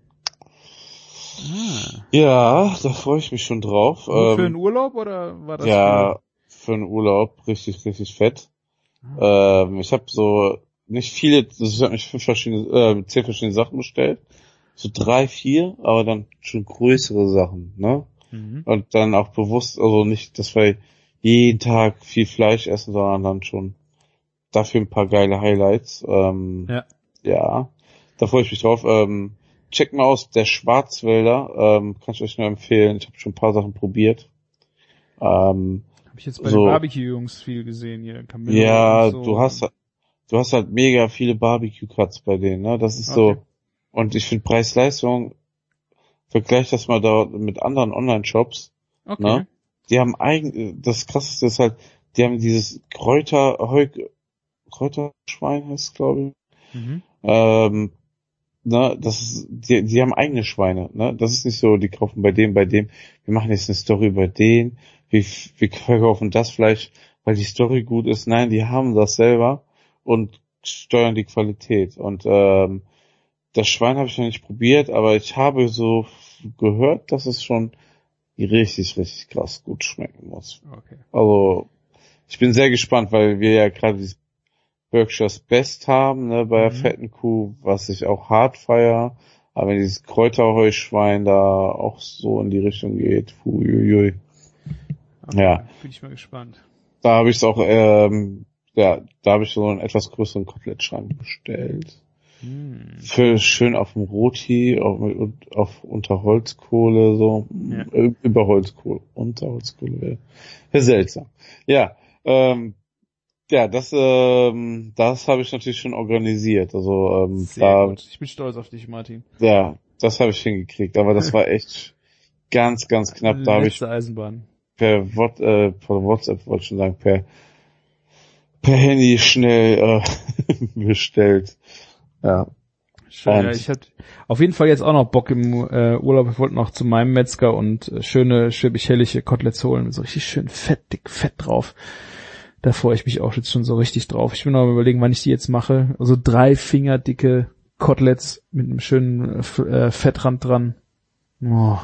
Ah. Ja, da freue ich mich schon drauf. Nur für Ähm, einen Urlaub oder war das ja, für einen Urlaub richtig, richtig fett. für... Ah. Ähm, ich habe so nicht viele, also ich habe mich fünf verschiedene, äh, zehn verschiedene Sachen bestellt. So drei, vier, aber dann schon größere Sachen, ne? Mhm. Und dann auch bewusst, also nicht, dass wir jeden Tag viel Fleisch essen, sondern dann schon dafür ein paar geile Highlights. Ähm, Ja. ja, da freue ich mich drauf. Ähm, checkt mal aus, der Schwarzwälder, ähm, kann ich euch nur empfehlen. Ich habe schon ein paar Sachen probiert. Ähm, Habe ich jetzt bei so, den Barbecue-Jungs viel gesehen hier. Camillo ja, und so. du hast, du hast halt mega viele Barbecue-Cuts bei denen, ne? Das ist Okay. so, und ich finde Preis-Leistung, vergleich das mal da mit anderen Online-Shops, Okay. ne? Die haben eigen, das Krasseste ist halt, die haben dieses Kräuter, Heu, Kräuterschwein heißt es, glaube ich. Mhm. Ähm, ne, das ist, die, die haben eigene Schweine, ne? Das ist nicht so, die kaufen bei dem, bei dem. Wir machen jetzt eine Story über den. Wir, wir verkaufen das Fleisch, weil die Story gut ist. Nein, die haben das selber und steuern die Qualität. Und ähm, das Schwein habe ich noch nicht probiert, aber ich habe so gehört, dass es schon richtig, richtig krass gut schmecken muss. Okay. Also, ich bin sehr gespannt, weil wir ja gerade dieses Berkshire's Best haben, ne, bei der Mhm. fetten Kuh, was ich auch hart feier. Aber wenn dieses Kräuterheuschwein da auch so in die Richtung geht, huiuiui. Okay. Ja, Bin ich mal gespannt. da habe ich es auch, ähm, ja, da habe ich so einen etwas größeren Kotelettschrank bestellt. Hm. Für schön auf dem Roti, auf, auf unter Holzkohle, so, Ja. äh, über Holzkohle, unter Holzkohle wäre wär seltsam. Ja, ähm, ja, das, ähm, das habe ich natürlich schon organisiert. Also, ähm, Sehr da, gut. Ich bin stolz auf dich, Martin. ja, das habe ich hingekriegt. Aber das war echt ganz, ganz knapp. Da habe ich Letzte Eisenbahn. per, What, äh, per WhatsApp, wollte ich schon sagen, per, per Handy schnell äh, bestellt. Ja. Schön, Und ja, ich hatte auf jeden Fall jetzt auch noch Bock im äh, Urlaub. Ich wollte noch zu meinem Metzger und äh, schöne, schwäbisch-hellige Koteletts holen. Mit so richtig schön fett, dick, fett drauf. Da freue ich mich auch jetzt schon so richtig drauf. Ich bin noch am überlegen, wann ich die jetzt mache. Also drei Finger dicke Koteletts mit einem schönen äh, Fettrand dran. Oh.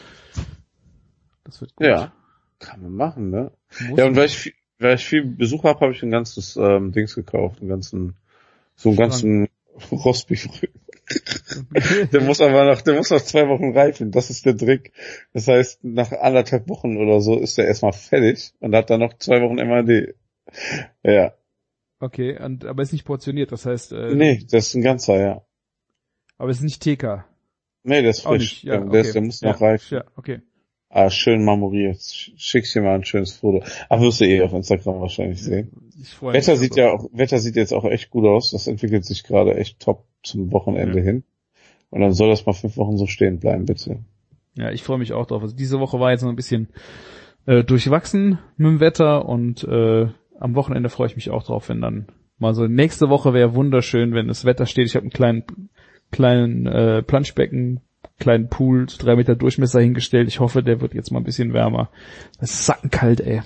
Das wird gut. ja, kann man machen, ne? Muss Ja, und weil man. ich, viel- weil ich viel Besuch habe, habe ich ein ganzes ähm, Dings gekauft, einen ganzen, so einen Schrank. ganzen Rostbeef-Rücken. Der muss aber noch, der muss noch zwei Wochen reifen. Das ist der Trick. Das heißt, nach anderthalb Wochen oder so ist der erstmal fertig und hat dann noch zwei Wochen M A D. Ja. Okay, und aber ist nicht portioniert, das heißt, äh, Nee, das ist ein ganzer, ja. aber ist nicht T K. Nee, der ist Auch frisch. nicht, ja, der, okay. ist, der muss ja, noch reifen. Ja, okay. Ah, schön marmoriert. Sch- Schick's dir mal ein schönes Foto. Ach, wirst du eh auf Instagram wahrscheinlich sehen. Ich freue mich. Wetter sieht also. ja auch, Wetter sieht jetzt auch echt gut aus. Das entwickelt sich gerade echt top zum Wochenende Ja. hin. Und dann soll das mal fünf Wochen so stehen bleiben, bitte. Ja, ich freue mich auch drauf. Also diese Woche war jetzt noch ein bisschen äh, durchwachsen mit dem Wetter und äh, am Wochenende freue ich mich auch drauf, wenn dann mal so nächste Woche wäre wunderschön, wenn das Wetter steht. Ich habe einen kleinen kleinen äh, Planschbecken, kleinen Pool, so drei Meter Durchmesser hingestellt. Ich hoffe, der wird jetzt mal ein bisschen wärmer. Das ist sackenkalt, ey.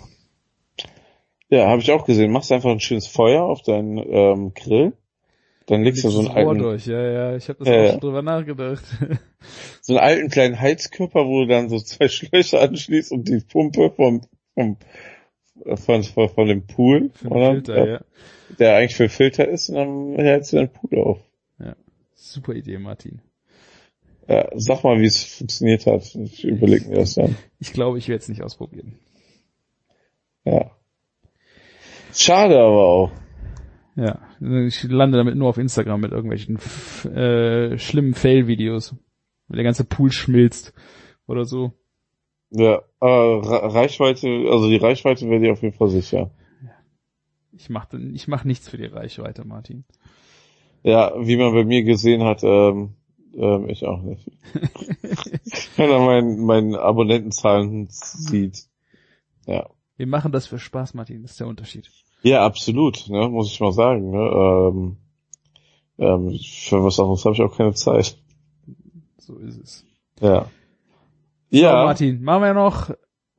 Ja, habe ich auch gesehen. Machst einfach ein schönes Feuer auf deinen ähm, Grill. Dann legst du so einen das Rohr alten, durch. Ja, ja, ich habe das Ja, auch ja. schon drüber nachgedacht. so einen alten kleinen Heizkörper, wo du dann so zwei Schläuche anschließt und die Pumpe vom, vom, äh, von, von, von dem Pool, Für den oder? Filter, Ja, ja. der eigentlich für Filter ist, und dann hältst du den Pool auf. Ja. Super Idee, Martin. Ja, sag mal, wie es funktioniert hat. Ich überlege mir das dann. Ich glaube, ich werde es nicht ausprobieren. Ja. Schade aber auch. Ja, ich lande damit nur auf Instagram mit irgendwelchen f- äh, schlimmen Fail-Videos, wenn der ganze Pool schmilzt oder so. Ja, aber Ra- Reichweite, also die Reichweite wäre dir auf jeden Fall sicher. Ich mach, ich mach nichts für die Reichweite, Martin. Ja, wie man bei mir gesehen hat, ähm, ähm, ich auch nicht. Wenn er meinen meinen Abonnentenzahlen sieht. Ja. Wir machen das für Spaß, Martin, das ist der Unterschied. Ja, absolut, ne, muss ich mal sagen. Ne? Ähm, ähm, für was anderes habe ich auch keine Zeit. So ist es. Ja. So, Ja. Martin, machen wir noch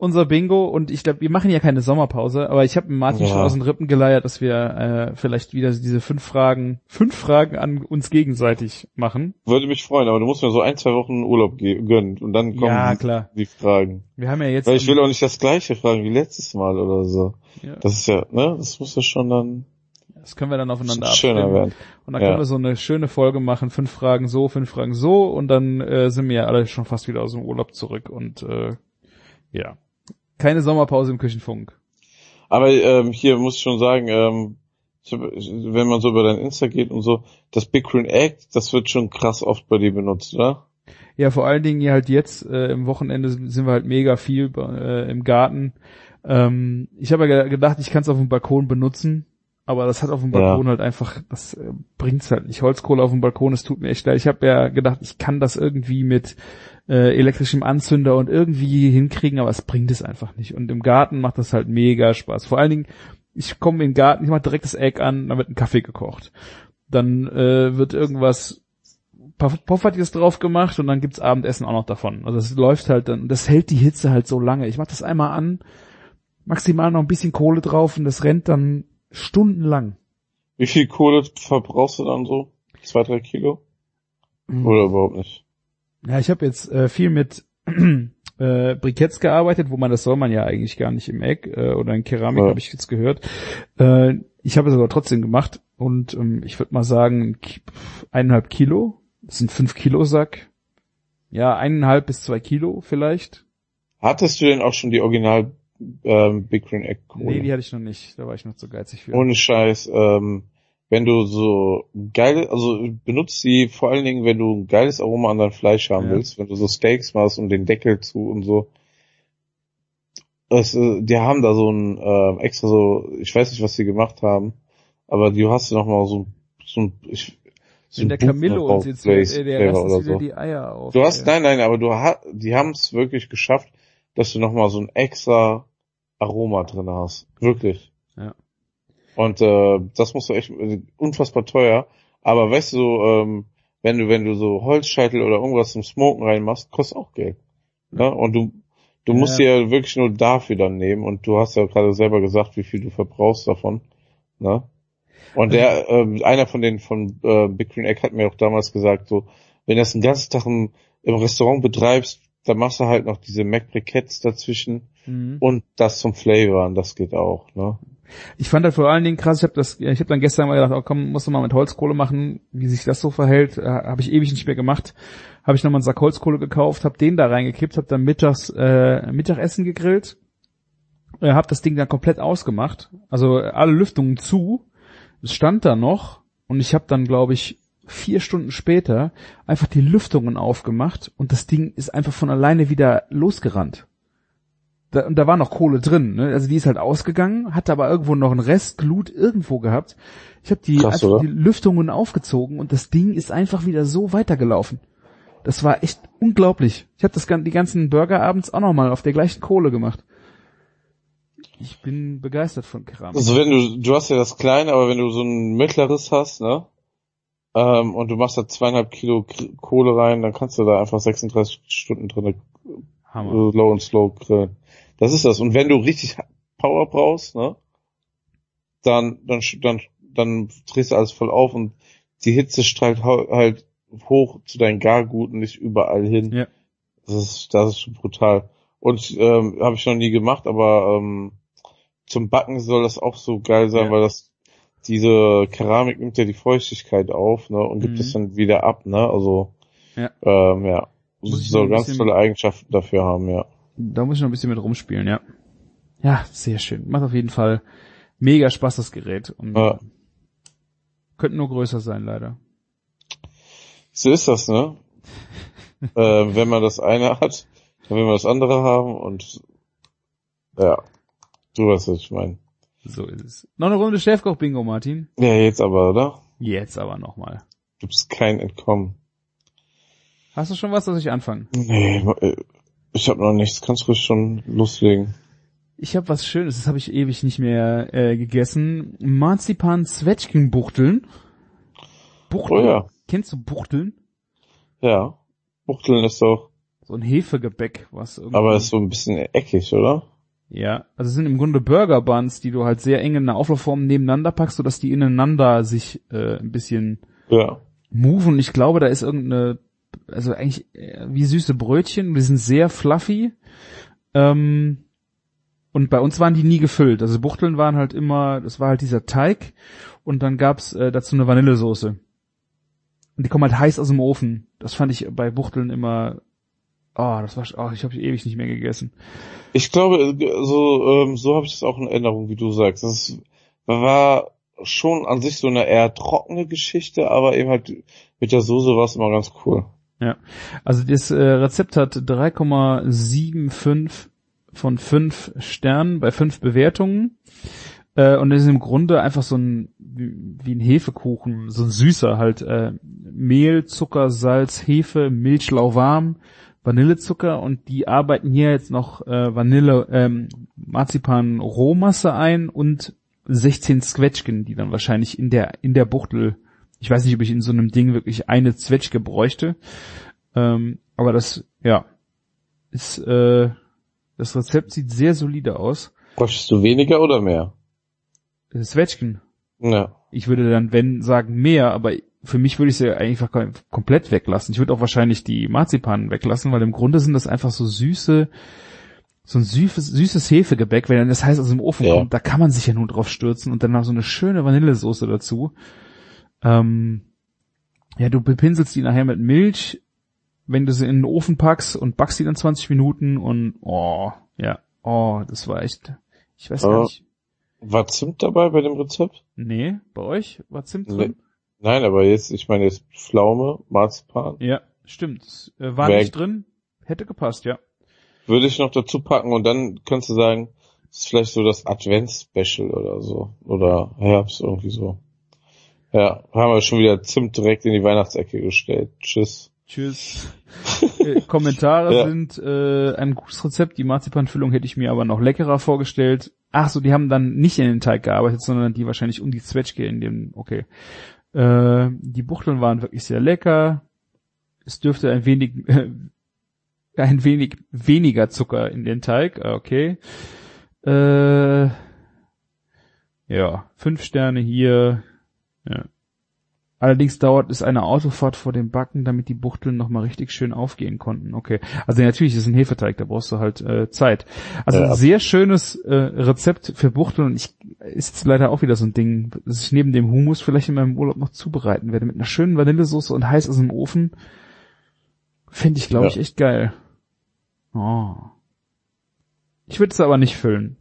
unser Bingo und ich glaube, wir machen ja keine Sommerpause, aber ich habe Martin Ja. schon aus den Rippen geleiert, dass wir äh, vielleicht wieder diese fünf Fragen, fünf Fragen an uns gegenseitig machen. Würde mich freuen, aber du musst mir so ein, zwei Wochen Urlaub ge- gönnen und dann kommen Ja, die, klar. die Fragen. Wir haben ja jetzt... Weil ich will auch nicht das gleiche fragen wie letztes Mal oder so. Ja, Das ist ja, ne, das muss ja schon dann das können wir dann aufeinander schöner abstimmen. werden. Und dann Ja. können wir so eine schöne Folge machen, fünf Fragen so, fünf Fragen so und dann äh, sind wir ja alle schon fast wieder aus dem Urlaub zurück und äh, ja. Keine Sommerpause im Küchenfunk. Aber ähm, hier muss ich schon sagen, ähm, ich hab, ich, wenn man so über dein Insta geht und so, das Big Green Egg, das wird schon krass oft bei dir benutzt, oder? Ja, vor allen Dingen hier halt jetzt, äh, im Wochenende sind wir halt mega viel äh, im Garten. Ähm, ich habe ja gedacht, ich kann es auf dem Balkon benutzen, aber das hat auf dem Balkon Ja. halt einfach, das äh, bringt's halt nicht. Holzkohle auf dem Balkon, es tut mir echt leid. Ich habe ja gedacht, ich kann das irgendwie mit äh, elektrischem Anzünder und irgendwie hinkriegen, aber es bringt es einfach nicht. Und im Garten macht das halt mega Spaß. Vor allen Dingen, ich komme in den Garten, ich mache direkt das Egg an, dann wird ein Kaffee gekocht. Dann äh, wird irgendwas Poffertiges drauf gemacht und dann gibt's Abendessen auch noch davon. Also es läuft halt dann, das hält die Hitze halt so lange. Ich mach das einmal an, maximal noch ein bisschen Kohle drauf und das rennt dann stundenlang. Wie viel Kohle verbrauchst du dann so? Zwei, drei Kilo? Oder überhaupt nicht? Ja, ich habe jetzt äh, viel mit äh, Briketts gearbeitet, wo man, das soll man ja eigentlich gar nicht im Egg äh, oder in Keramik, Ja. habe ich jetzt gehört. Äh, ich habe es aber trotzdem gemacht und ähm, ich würde mal sagen ki- eineinhalb Kilo. Das sind fünf Kilo Sack. Ja, eineinhalb bis zwei Kilo vielleicht. Hattest du denn auch schon die Original ähm, Big Green Egg Kohle? Nee, die hatte ich noch nicht. Da war ich noch zu geizig für. Ohne Scheiß, ähm, wenn du so geile, also benutzt sie vor allen Dingen, wenn du ein geiles Aroma an dein Fleisch haben Ja. willst, wenn du so Steaks machst und den Deckel zu und so. Es, äh, die haben da so ein äh, extra so, ich weiß nicht, was sie gemacht haben, aber du hast noch mal so, so ein, ich, so Wenn der Camillo uns jetzt hört, ey, der Flavor rastet oder wieder so. die Eier auf. Du hast, ey. nein, nein, aber du hast, die haben es wirklich geschafft, dass du noch mal so ein extra Aroma drin hast. Wirklich. Ja. Und äh, das musst du echt äh, unfassbar teuer. Aber weißt du, ähm, wenn du wenn du so Holzscheitel oder irgendwas zum Smoken reinmachst, kostet auch Geld. Ja. Und du du Ja. musst dir ja wirklich nur dafür dann nehmen. Und du hast ja gerade selber gesagt, wie viel du verbrauchst davon. Ne? Und der ähm, einer von den von äh, Big Green Egg hat mir auch damals gesagt, so wenn du das den ganzen Tag im, im Restaurant betreibst, dann machst du halt noch diese Mac Briquettes dazwischen Mhm. und das zum Flavoren, das geht auch. Ne? Ich fand halt vor allen Dingen krass, ich habe das, ich habe dann gestern mal gedacht, oh komm, musst du mal mit Holzkohle machen, wie sich das so verhält, äh, habe ich ewig nicht mehr gemacht. Habe ich nochmal einen Sack Holzkohle gekauft, habe den da reingekippt, habe dann mittags äh, Mittagessen gegrillt, äh, habe das Ding dann komplett ausgemacht, also alle Lüftungen zu, es stand da noch und ich habe dann, glaube ich, vier Stunden später einfach die Lüftungen aufgemacht und das Ding ist einfach von alleine wieder losgerannt. Da, und da war noch Kohle drin, ne? Also die ist halt ausgegangen, hatte aber irgendwo noch einen Rest Glut irgendwo gehabt. Ich habe die, Krass, einfach oder? die Lüftungen aufgezogen und das Ding ist einfach wieder so weitergelaufen. Das war echt unglaublich. Ich habe das gan- die ganzen Burger abends auch nochmal auf der gleichen Kohle gemacht. Ich bin begeistert von Keramik. Also wenn du, du hast ja das kleine, aber wenn du so ein mittleres hast, ne, ähm, und du machst da zweieinhalb Kilo K- Kohle rein, dann kannst du da einfach sechsunddreißig Stunden drin Hammer. äh, low und slow grillen. Das ist das. Und wenn du richtig Power brauchst, ne, dann, dann, sch- dann, dann drehst du alles voll auf und die Hitze strahlt hau- halt hoch zu deinen Garguten, nicht überall hin. Ja. Das ist, das ist schon brutal. Und ähm, habe ich noch nie gemacht, aber ähm, zum Backen soll das auch so geil sein, Ja. weil das diese Keramik nimmt ja die Feuchtigkeit auf, ne, und gibt Mhm. es dann wieder ab, ne? Also Ja. ähm, ja, Muss ich soll noch ein ganz bisschen- tolle Eigenschaften dafür haben, ja. Da muss ich noch ein bisschen mit rumspielen, ja. Ja, sehr schön. Macht auf jeden Fall mega Spaß, das Gerät. Und Ja. könnte nur größer sein, leider. So ist das, ne? äh, wenn man das eine hat, dann will man das andere haben und ja, du weißt, was ich meine. So ist es. Noch eine Runde Chefkoch-Bingo, Martin. Ja, jetzt aber, oder? Jetzt aber nochmal. Gibt's kein Entkommen. Hast du schon was, dass ich anfange? Nee, äh, ich hab noch nichts. Kannst ruhig schon loslegen. Ich habe was Schönes, das habe ich ewig nicht mehr äh, gegessen. Marzipan-Zwetschgenbuchteln. Buchteln? Oh ja. Kennst du Buchteln? Ja. Buchteln ist doch, so ein Hefegebäck, was irgendwie... Aber ist so ein bisschen eckig, oder? Ja, also es sind im Grunde Burger Buns, die du halt sehr eng in einer Auflaufform nebeneinander packst, sodass die ineinander sich äh, ein bisschen Ja. moven. Ich glaube, da ist irgendeine, also eigentlich äh, wie süße Brötchen, die sind sehr fluffy. Ähm, und bei uns waren die nie gefüllt. Also Buchteln waren halt immer, das war halt dieser Teig und dann gab's äh, dazu eine Vanillesoße. Und die kommen halt heiß aus dem Ofen. Das fand ich bei Buchteln immer, oh, das war, oh, ich habe ewig nicht mehr gegessen. Ich glaube, so, ähm, so habe ich das auch in Erinnerung, wie du sagst. Das war schon an sich so eine eher trockene Geschichte, aber eben halt mit der Soße war es immer ganz cool. Ja, also das äh, Rezept hat drei Komma fünfundsiebzig von fünf Sternen bei fünf Bewertungen. Äh, und das ist im Grunde einfach so ein, wie, wie ein Hefekuchen, so ein süßer halt, äh, Mehl, Zucker, Salz, Hefe, Milch, lauwarm, Vanillezucker und die arbeiten hier jetzt noch äh, Vanille, ähm, Marzipan-Rohmasse ein und sechzehn Zwetschgen, die dann wahrscheinlich in der in der Buchtel, ich weiß nicht, ob ich in so einem Ding wirklich eine Zwetschge bräuchte, ähm, aber das, ja, ist, äh, das Rezept sieht sehr solide aus. Bräuchtest du weniger oder mehr? Zwetschgen. Ja. Ich würde dann, wenn, sagen mehr, aber für mich würde ich sie einfach komplett weglassen. Ich würde auch wahrscheinlich die Marzipan weglassen, weil im Grunde sind das einfach so süße, so ein süßes, süßes Hefegebäck, wenn dann das heiß aus dem Ofen Ja. kommt, da kann man sich ja nur drauf stürzen und dann noch so eine schöne Vanillesoße dazu. Ähm, ja, du bepinselst die nachher mit Milch, wenn du sie in den Ofen packst und backst die dann zwanzig Minuten und, oh, ja, oh, das war echt, ich weiß Aber gar nicht. war Zimt dabei bei dem Rezept? Nee, bei euch war Zimt Nee. drin? Nein, aber jetzt, ich meine jetzt Pflaume, Marzipan. Ja, stimmt. Das, äh, war Wär- nicht drin. Hätte gepasst, ja. Würde ich noch dazu packen und dann könntest du sagen, das ist vielleicht so das Advents-Special oder so. Oder Herbst, irgendwie so. Ja, haben wir schon wieder Zimt direkt in die Weihnachtsecke gestellt. Tschüss. Tschüss. äh, Kommentare Ja. sind äh, ein gutes Rezept. Die Marzipanfüllung hätte ich mir aber noch leckerer vorgestellt. Ach so, die haben dann nicht in den Teig gearbeitet, sondern die wahrscheinlich um die Zwetschge in dem, okay. Äh, die Buchteln waren wirklich sehr lecker. Es dürfte ein wenig, äh, ein wenig weniger Zucker in den Teig, ah, okay. Äh, ja, fünf Sterne hier. Ja. Allerdings dauert es eine Autofahrt vor dem Backen, damit die Buchteln nochmal richtig schön aufgehen konnten. Okay, also natürlich ist es ein Hefeteig, da brauchst du halt äh, Zeit. Also Ja. ein sehr schönes äh, Rezept für Buchteln und ich ist jetzt leider auch wieder so ein Ding, das ich neben dem Hummus vielleicht in meinem Urlaub noch zubereiten werde mit einer schönen Vanillesoße und heiß aus dem Ofen. Finde ich, glaube Ja. ich, echt geil. Oh. Ich würde es aber nicht füllen.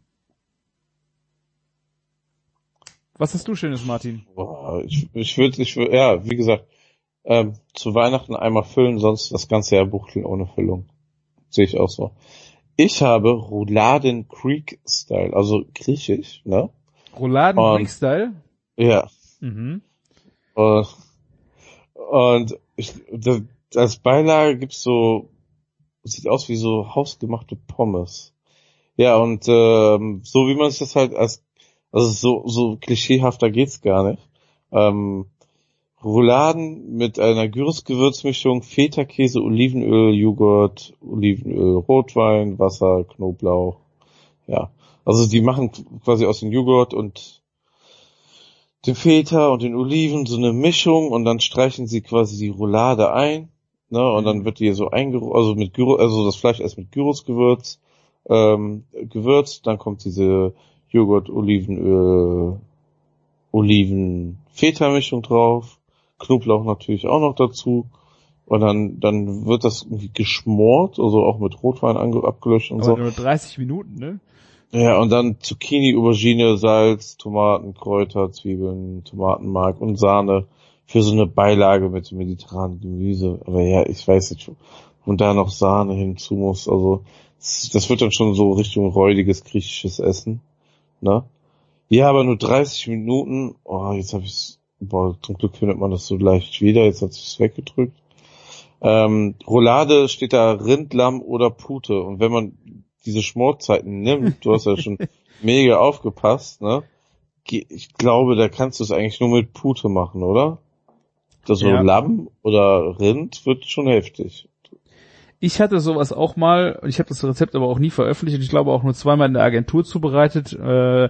Was hast du Schönes, Martin? Boah, ich, ich würde, ich würde, ja, wie gesagt, ähm, zu Weihnachten einmal füllen, sonst das ganze Jahr Buchteln ohne Füllung. Sehe ich auch so. Ich habe Rouladen Creek Style, also griechisch, ne? Rouladen Und- Greek Style? Ja. Mhm. Und, und ich, das, als Beilage gibt's so, sieht aus wie so hausgemachte Pommes. Ja, und ähm, so wie man sich das halt als, also so so klischeehafter geht's gar nicht. Ähm, Rouladen mit einer Gyros-Gewürzmischung, Feta-Käse, Olivenöl, Joghurt, Olivenöl, Rotwein, Wasser, Knoblauch. Ja, also die machen quasi aus dem Joghurt und dem Feta und den Oliven so eine Mischung und dann streichen sie quasi die Roulade ein, ne, und dann wird die so eingerollt, also mit Gyros, also das Fleisch erst mit Gyros-Gewürz ähm, gewürzt, dann kommt diese Joghurt, Olivenöl, Oliven-Feta-Mischung drauf, Knoblauch natürlich auch noch dazu und dann dann wird das irgendwie geschmort, also auch mit Rotwein ange- abgelöscht und Aber so. nur dreißig Minuten, ne? Ja, und dann Zucchini, Aubergine, Salz, Tomaten, Kräuter, Zwiebeln, Tomatenmark und Sahne für so eine Beilage mit so mediterranem Gemüse. Aber ja, ich weiß nicht, und da noch Sahne hinzu muss, also das, das wird dann schon so Richtung räudiges griechisches Essen, ne? Ja, aber nur dreißig Minuten. Oh, jetzt habe ich's, boah, zum Glück findet man das so leicht wieder, jetzt hat sich's weggedrückt. Ähm, Roulade steht da Rind, Lamm oder Pute. Und wenn man diese Schmorzeiten nimmt, du hast ja schon mega aufgepasst, ne? Ich glaube, da kannst du es eigentlich nur mit Pute machen, oder? Das so Ja. Lamm oder Rind wird schon heftig. ich hatte sowas auch mal, ich habe das Rezept aber auch nie veröffentlicht und ich glaube auch nur zweimal in der Agentur zubereitet. Äh,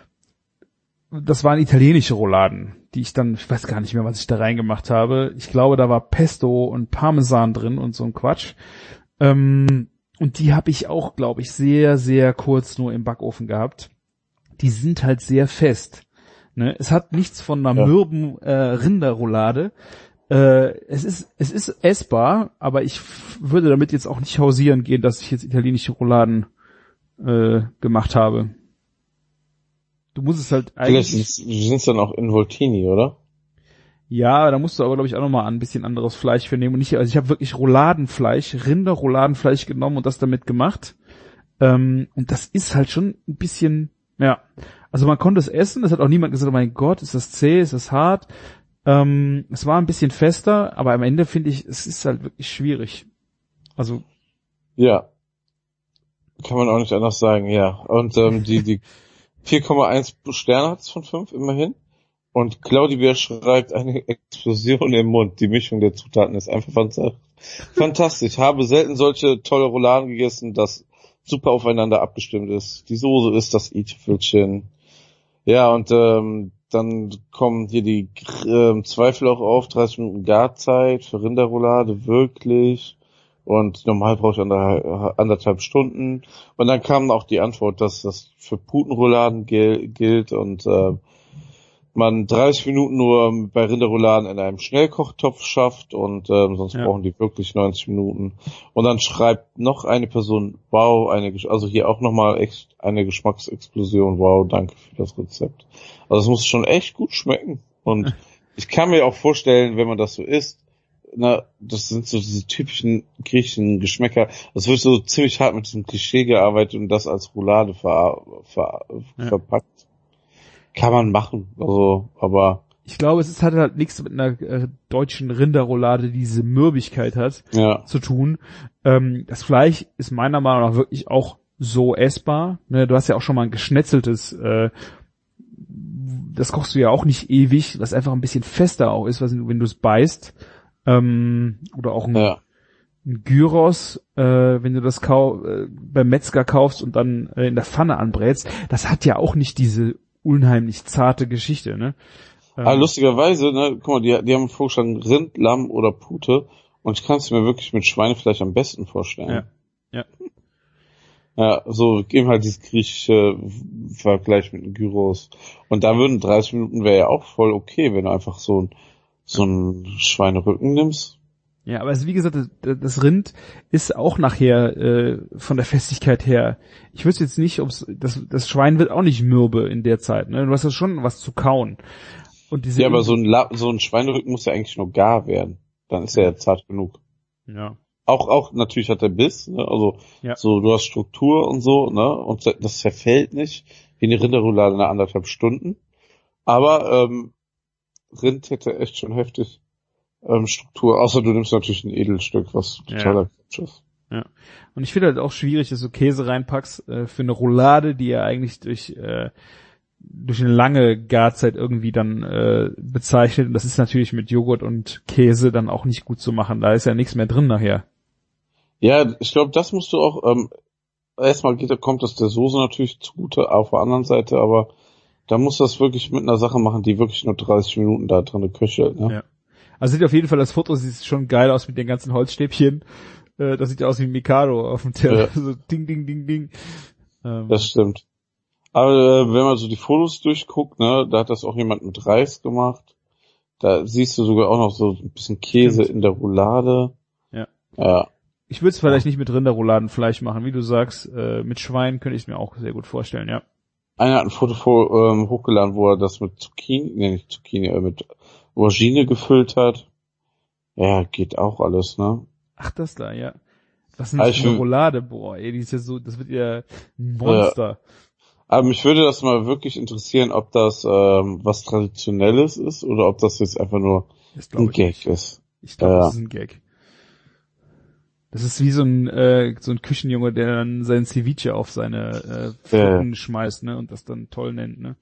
das waren italienische Rouladen, die ich dann, ich weiß gar nicht mehr, was ich da reingemacht habe. Ich glaube, da war Pesto und Parmesan drin und so ein Quatsch. Ähm, und die habe ich auch, glaube ich, sehr, sehr kurz nur im Backofen gehabt. Die sind halt sehr fest. Ne? Es hat nichts von einer Ja. mürben äh, Rinderroulade. Äh, es ist es ist essbar, aber ich f- würde damit jetzt auch nicht hausieren gehen, dass ich jetzt italienische Rouladen äh, gemacht habe. Du musst es halt Vielleicht eigentlich... sind es dann auch Involtini, oder? Ja, da musst du aber, glaube ich, auch nochmal ein bisschen anderes Fleisch für nehmen. Und nicht, also ich habe wirklich Rouladenfleisch, Rinder-Rouladenfleisch genommen und das damit gemacht. Ähm, und das ist halt schon ein bisschen, ja. Also man konnte es essen, es hat auch niemand gesagt, oh mein Gott, ist das zäh, ist das hart. Ähm, es war ein bisschen fester, aber am Ende finde ich, es ist halt wirklich schwierig. Also, Ja. Kann man auch nicht anders sagen, ja. Und ähm, die die vier Komma eins Sterne hat es von fünf, immerhin. Und Claudi Bär schreibt, eine Explosion im Mund. Die Mischung der Zutaten ist einfach fanta- fantastisch. Habe selten solche tolle Rouladen gegessen, das super aufeinander abgestimmt ist. Die Soße ist das i-Tüpfelchen. Ja, und ähm, dann kommen hier die ähm, Zweifel auch auf. dreißig Minuten Garzeit für Rinderroulade, wirklich. Und normal brauche ich ander, anderthalb Stunden. Und dann kam auch die Antwort, dass das für Putenrouladen gel- gilt und äh, man dreißig Minuten nur bei Rinderrouladen in einem Schnellkochtopf schafft und ähm, sonst Ja. brauchen die wirklich neunzig Minuten. Und dann schreibt noch eine Person, wow, eine, Gesch- also hier auch nochmal echt eine Geschmacksexplosion, wow, danke für das Rezept. Also es muss schon echt gut schmecken. Und ich kann mir auch vorstellen, wenn man das so isst, na, das sind so diese typischen griechischen Geschmäcker. Das wird so ziemlich hart mit diesem Klischee gearbeitet und das als Roulade ver, ver, Ja. verpackt. Kann man machen, also, aber ich glaube, es ist, hat halt nichts mit einer äh, deutschen Rinderroulade, die diese Mürbigkeit hat, ja, zu tun. Ähm, das Fleisch ist meiner Meinung nach wirklich auch so essbar. Ne, du hast ja auch schon mal ein geschnetzeltes, äh, das kochst du ja auch nicht ewig, was einfach ein bisschen fester auch ist, was, wenn du es beißt. Ähm, oder auch ein, ja, ein Gyros, äh, wenn du das kau äh, beim Metzger kaufst und dann äh, in der Pfanne anbrätst. Das hat ja auch nicht diese unheimlich zarte Geschichte, ne? aber lustigerweise, ne, guck mal, die, die haben vorgeschlagen Rind, Lamm oder Pute und ich kann es mir wirklich mit Schweinefleisch am besten vorstellen. Ja. Ja. Ja, so eben halt dieses griechische Vergleich mit dem Gyros. Und da würden dreißig Minuten wäre ja auch voll okay, wenn du einfach so ein so ein Schweinerücken nimmst. Ja, aber also wie gesagt, das, das Rind ist auch nachher äh, von der Festigkeit her. Ich wüsste jetzt nicht, ob das das Schwein wird auch nicht mürbe in der Zeit. Ne? Du hast ja schon was zu kauen. Und diese Ja, aber so ein La- so ein Schweinerücken muss ja eigentlich nur gar werden. Dann ist er ja zart genug. ja. Auch auch natürlich hat er Biss, ne? Also Ja. so du hast Struktur und so, ne? Und das zerfällt nicht wie eine Rinderroulade in anderthalb Stunden. Aber ähm, Rind hätte echt schon heftig ähm, Struktur, außer du nimmst natürlich ein Edelstück, was totaler Quatsch ist. Ja. Und ich finde halt auch schwierig, dass du Käse reinpackst äh, für eine Roulade, die ja eigentlich durch äh, durch eine lange Garzeit irgendwie dann äh, bezeichnet. Und das ist natürlich mit Joghurt und Käse dann auch nicht gut zu machen. Da ist ja nichts mehr drin nachher. Ja, ich glaube, das musst du auch, ähm, erstmal geht, kommt das der Soße natürlich zugute auf der anderen Seite, aber da musst du das wirklich mit einer Sache machen, die wirklich nur dreißig Minuten da drin köchelt, ne? Ja. Also sieht auf jeden Fall, das Foto sieht schon geil aus mit den ganzen Holzstäbchen. Äh, das sieht ja aus wie ein Mikado auf dem Teller. Ja. So ding, ding, ding, ding. Ähm, Das stimmt. Aber äh, wenn man so die Fotos durchguckt, ne, da hat das auch jemand mit Reis gemacht. Da siehst du sogar auch noch so ein bisschen Käse Stimmt. in der Roulade. Ja. Ja. Ich würde es vielleicht nicht mit Rinderrouladenfleisch machen, wie du sagst. Äh, mit Schwein könnte ich es mir auch sehr gut vorstellen, ja. Einer hat ein Foto vor, ähm, hochgeladen, wo er das mit Zucchini, nee, nicht Zucchini, äh, mit Aubergine gefüllt hat. Ja, geht auch alles, ne? Ach, das da, ja. Was ist denn Aber das ich für eine will- Roulade? Boah, ey, die ist ja so, das wird ja ein Monster. Aber mich würde das mal wirklich interessieren, ob das ähm, was Traditionelles ist oder ob das jetzt einfach nur Das ein glaube ich Gag nicht. ist. Ich glaube, Ja. das ist ein Gag. Das ist wie so ein äh, so ein Küchenjunge, der dann sein Ceviche auf seine äh, Pfoten schmeißt, ne, und das dann toll nennt, ne.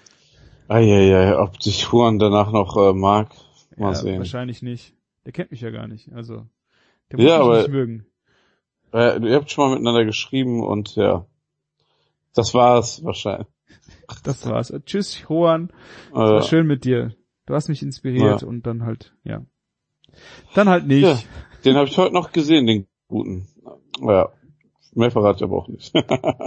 Eieiei, ob sich Juan danach noch äh, mag, mal Ja, sehen. wahrscheinlich nicht. Der kennt mich ja gar nicht, also der muss Ja, mich aber nicht mögen. Äh, ihr habt schon mal miteinander geschrieben und ja, das war's wahrscheinlich. Das war's. Tschüss, Juan. Es Äh, war schön mit dir. Du hast mich inspiriert ja. und dann halt, ja. Dann halt nicht. Ja, den habe ich heute noch gesehen, den guten. Ja, mehr verrate ich aber auch nicht.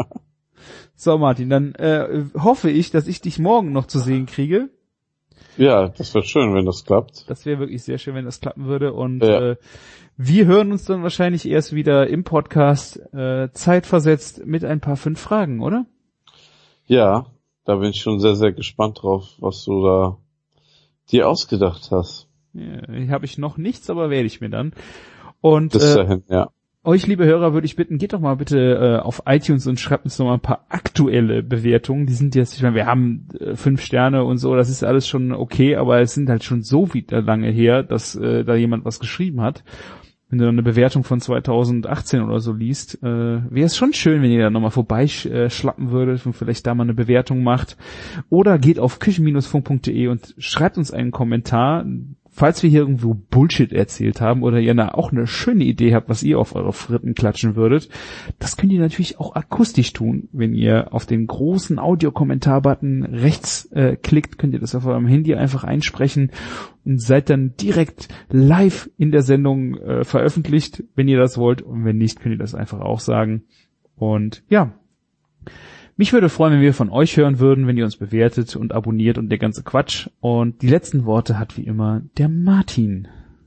So, Martin, dann äh, hoffe ich, dass ich dich morgen noch zu sehen kriege. Ja, das wäre schön, wenn das klappt. Das wäre wirklich sehr schön, wenn das klappen würde. Und Ja. äh, wir hören uns dann wahrscheinlich erst wieder im Podcast äh, zeitversetzt mit ein paar fünf Fragen, oder? Ja, da bin ich schon sehr, sehr gespannt drauf, was du da dir ausgedacht hast. Ja, habe ich noch nichts, aber werde ich mir dann. Und Bis äh, dahin, ja. euch, liebe Hörer, würde ich bitten, geht doch mal bitte äh, auf iTunes und schreibt uns noch mal ein paar aktuelle Bewertungen. Die sind jetzt, ich meine, wir haben äh, fünf Sterne und so, das ist alles schon okay, aber es sind halt schon so wieder lange her, dass äh, da jemand was geschrieben hat. Wenn du dann eine Bewertung von zweitausendachtzehn oder so liest, äh, wäre es schon schön, wenn ihr da nochmal vorbeischlappen würdet und vielleicht da mal eine Bewertung macht. Oder geht auf küchen Bindestrich funk punkt de und schreibt uns einen Kommentar, falls wir hier irgendwo Bullshit erzählt haben oder ihr na, auch eine schöne Idee habt, was ihr auf eure Fritten klatschen würdet. Das könnt ihr natürlich auch akustisch tun. Wenn ihr auf den großen Audiokommentar-Button rechts äh, klickt, könnt ihr das auf eurem Handy einfach einsprechen und seid dann direkt live in der Sendung äh, veröffentlicht, wenn ihr das wollt. Und wenn nicht, könnt ihr das einfach auch sagen. Und ja, mich würde freuen, wenn wir von euch hören würden, wenn ihr uns bewertet und abonniert und der ganze Quatsch. Und die letzten Worte hat wie immer der Martin.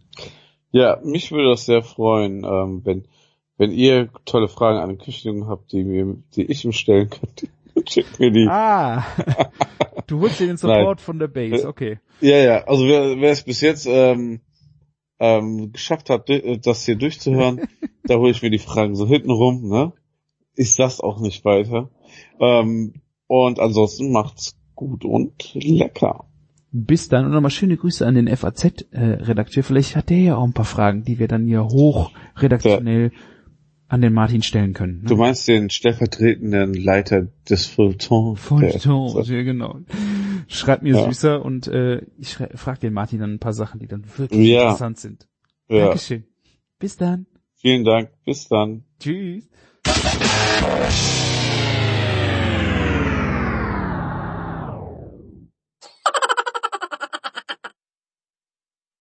Ja, mich würde das sehr freuen, ähm, wenn wenn ihr tolle Fragen an den Küchenjungen habt, die mir, die ich ihm stellen könnte. Schickt mir die. Ah, du holst dir den Support von der Base, okay. Ja, ja, also wer, wer es bis jetzt ähm, ähm, geschafft hat, das hier durchzuhören, da hole ich mir die Fragen so hinten rum, ne? Ich sag's auch nicht weiter. Ähm, und ansonsten macht's gut und lecker. Bis dann und nochmal schöne Grüße an den F A Z-Redakteur. Vielleicht hat der ja auch ein paar Fragen, die wir dann hier hochredaktionell ja. an den Martin stellen können. Ne? Du meinst den stellvertretenden Leiter des Feuilletons? Feuilletons, ja genau. Schreibt mir ja. süßer und äh, ich frage den Martin dann ein paar Sachen, die dann wirklich ja. interessant sind. Ja. Dankeschön. Bis dann. Vielen Dank. Bis dann. Tschüss.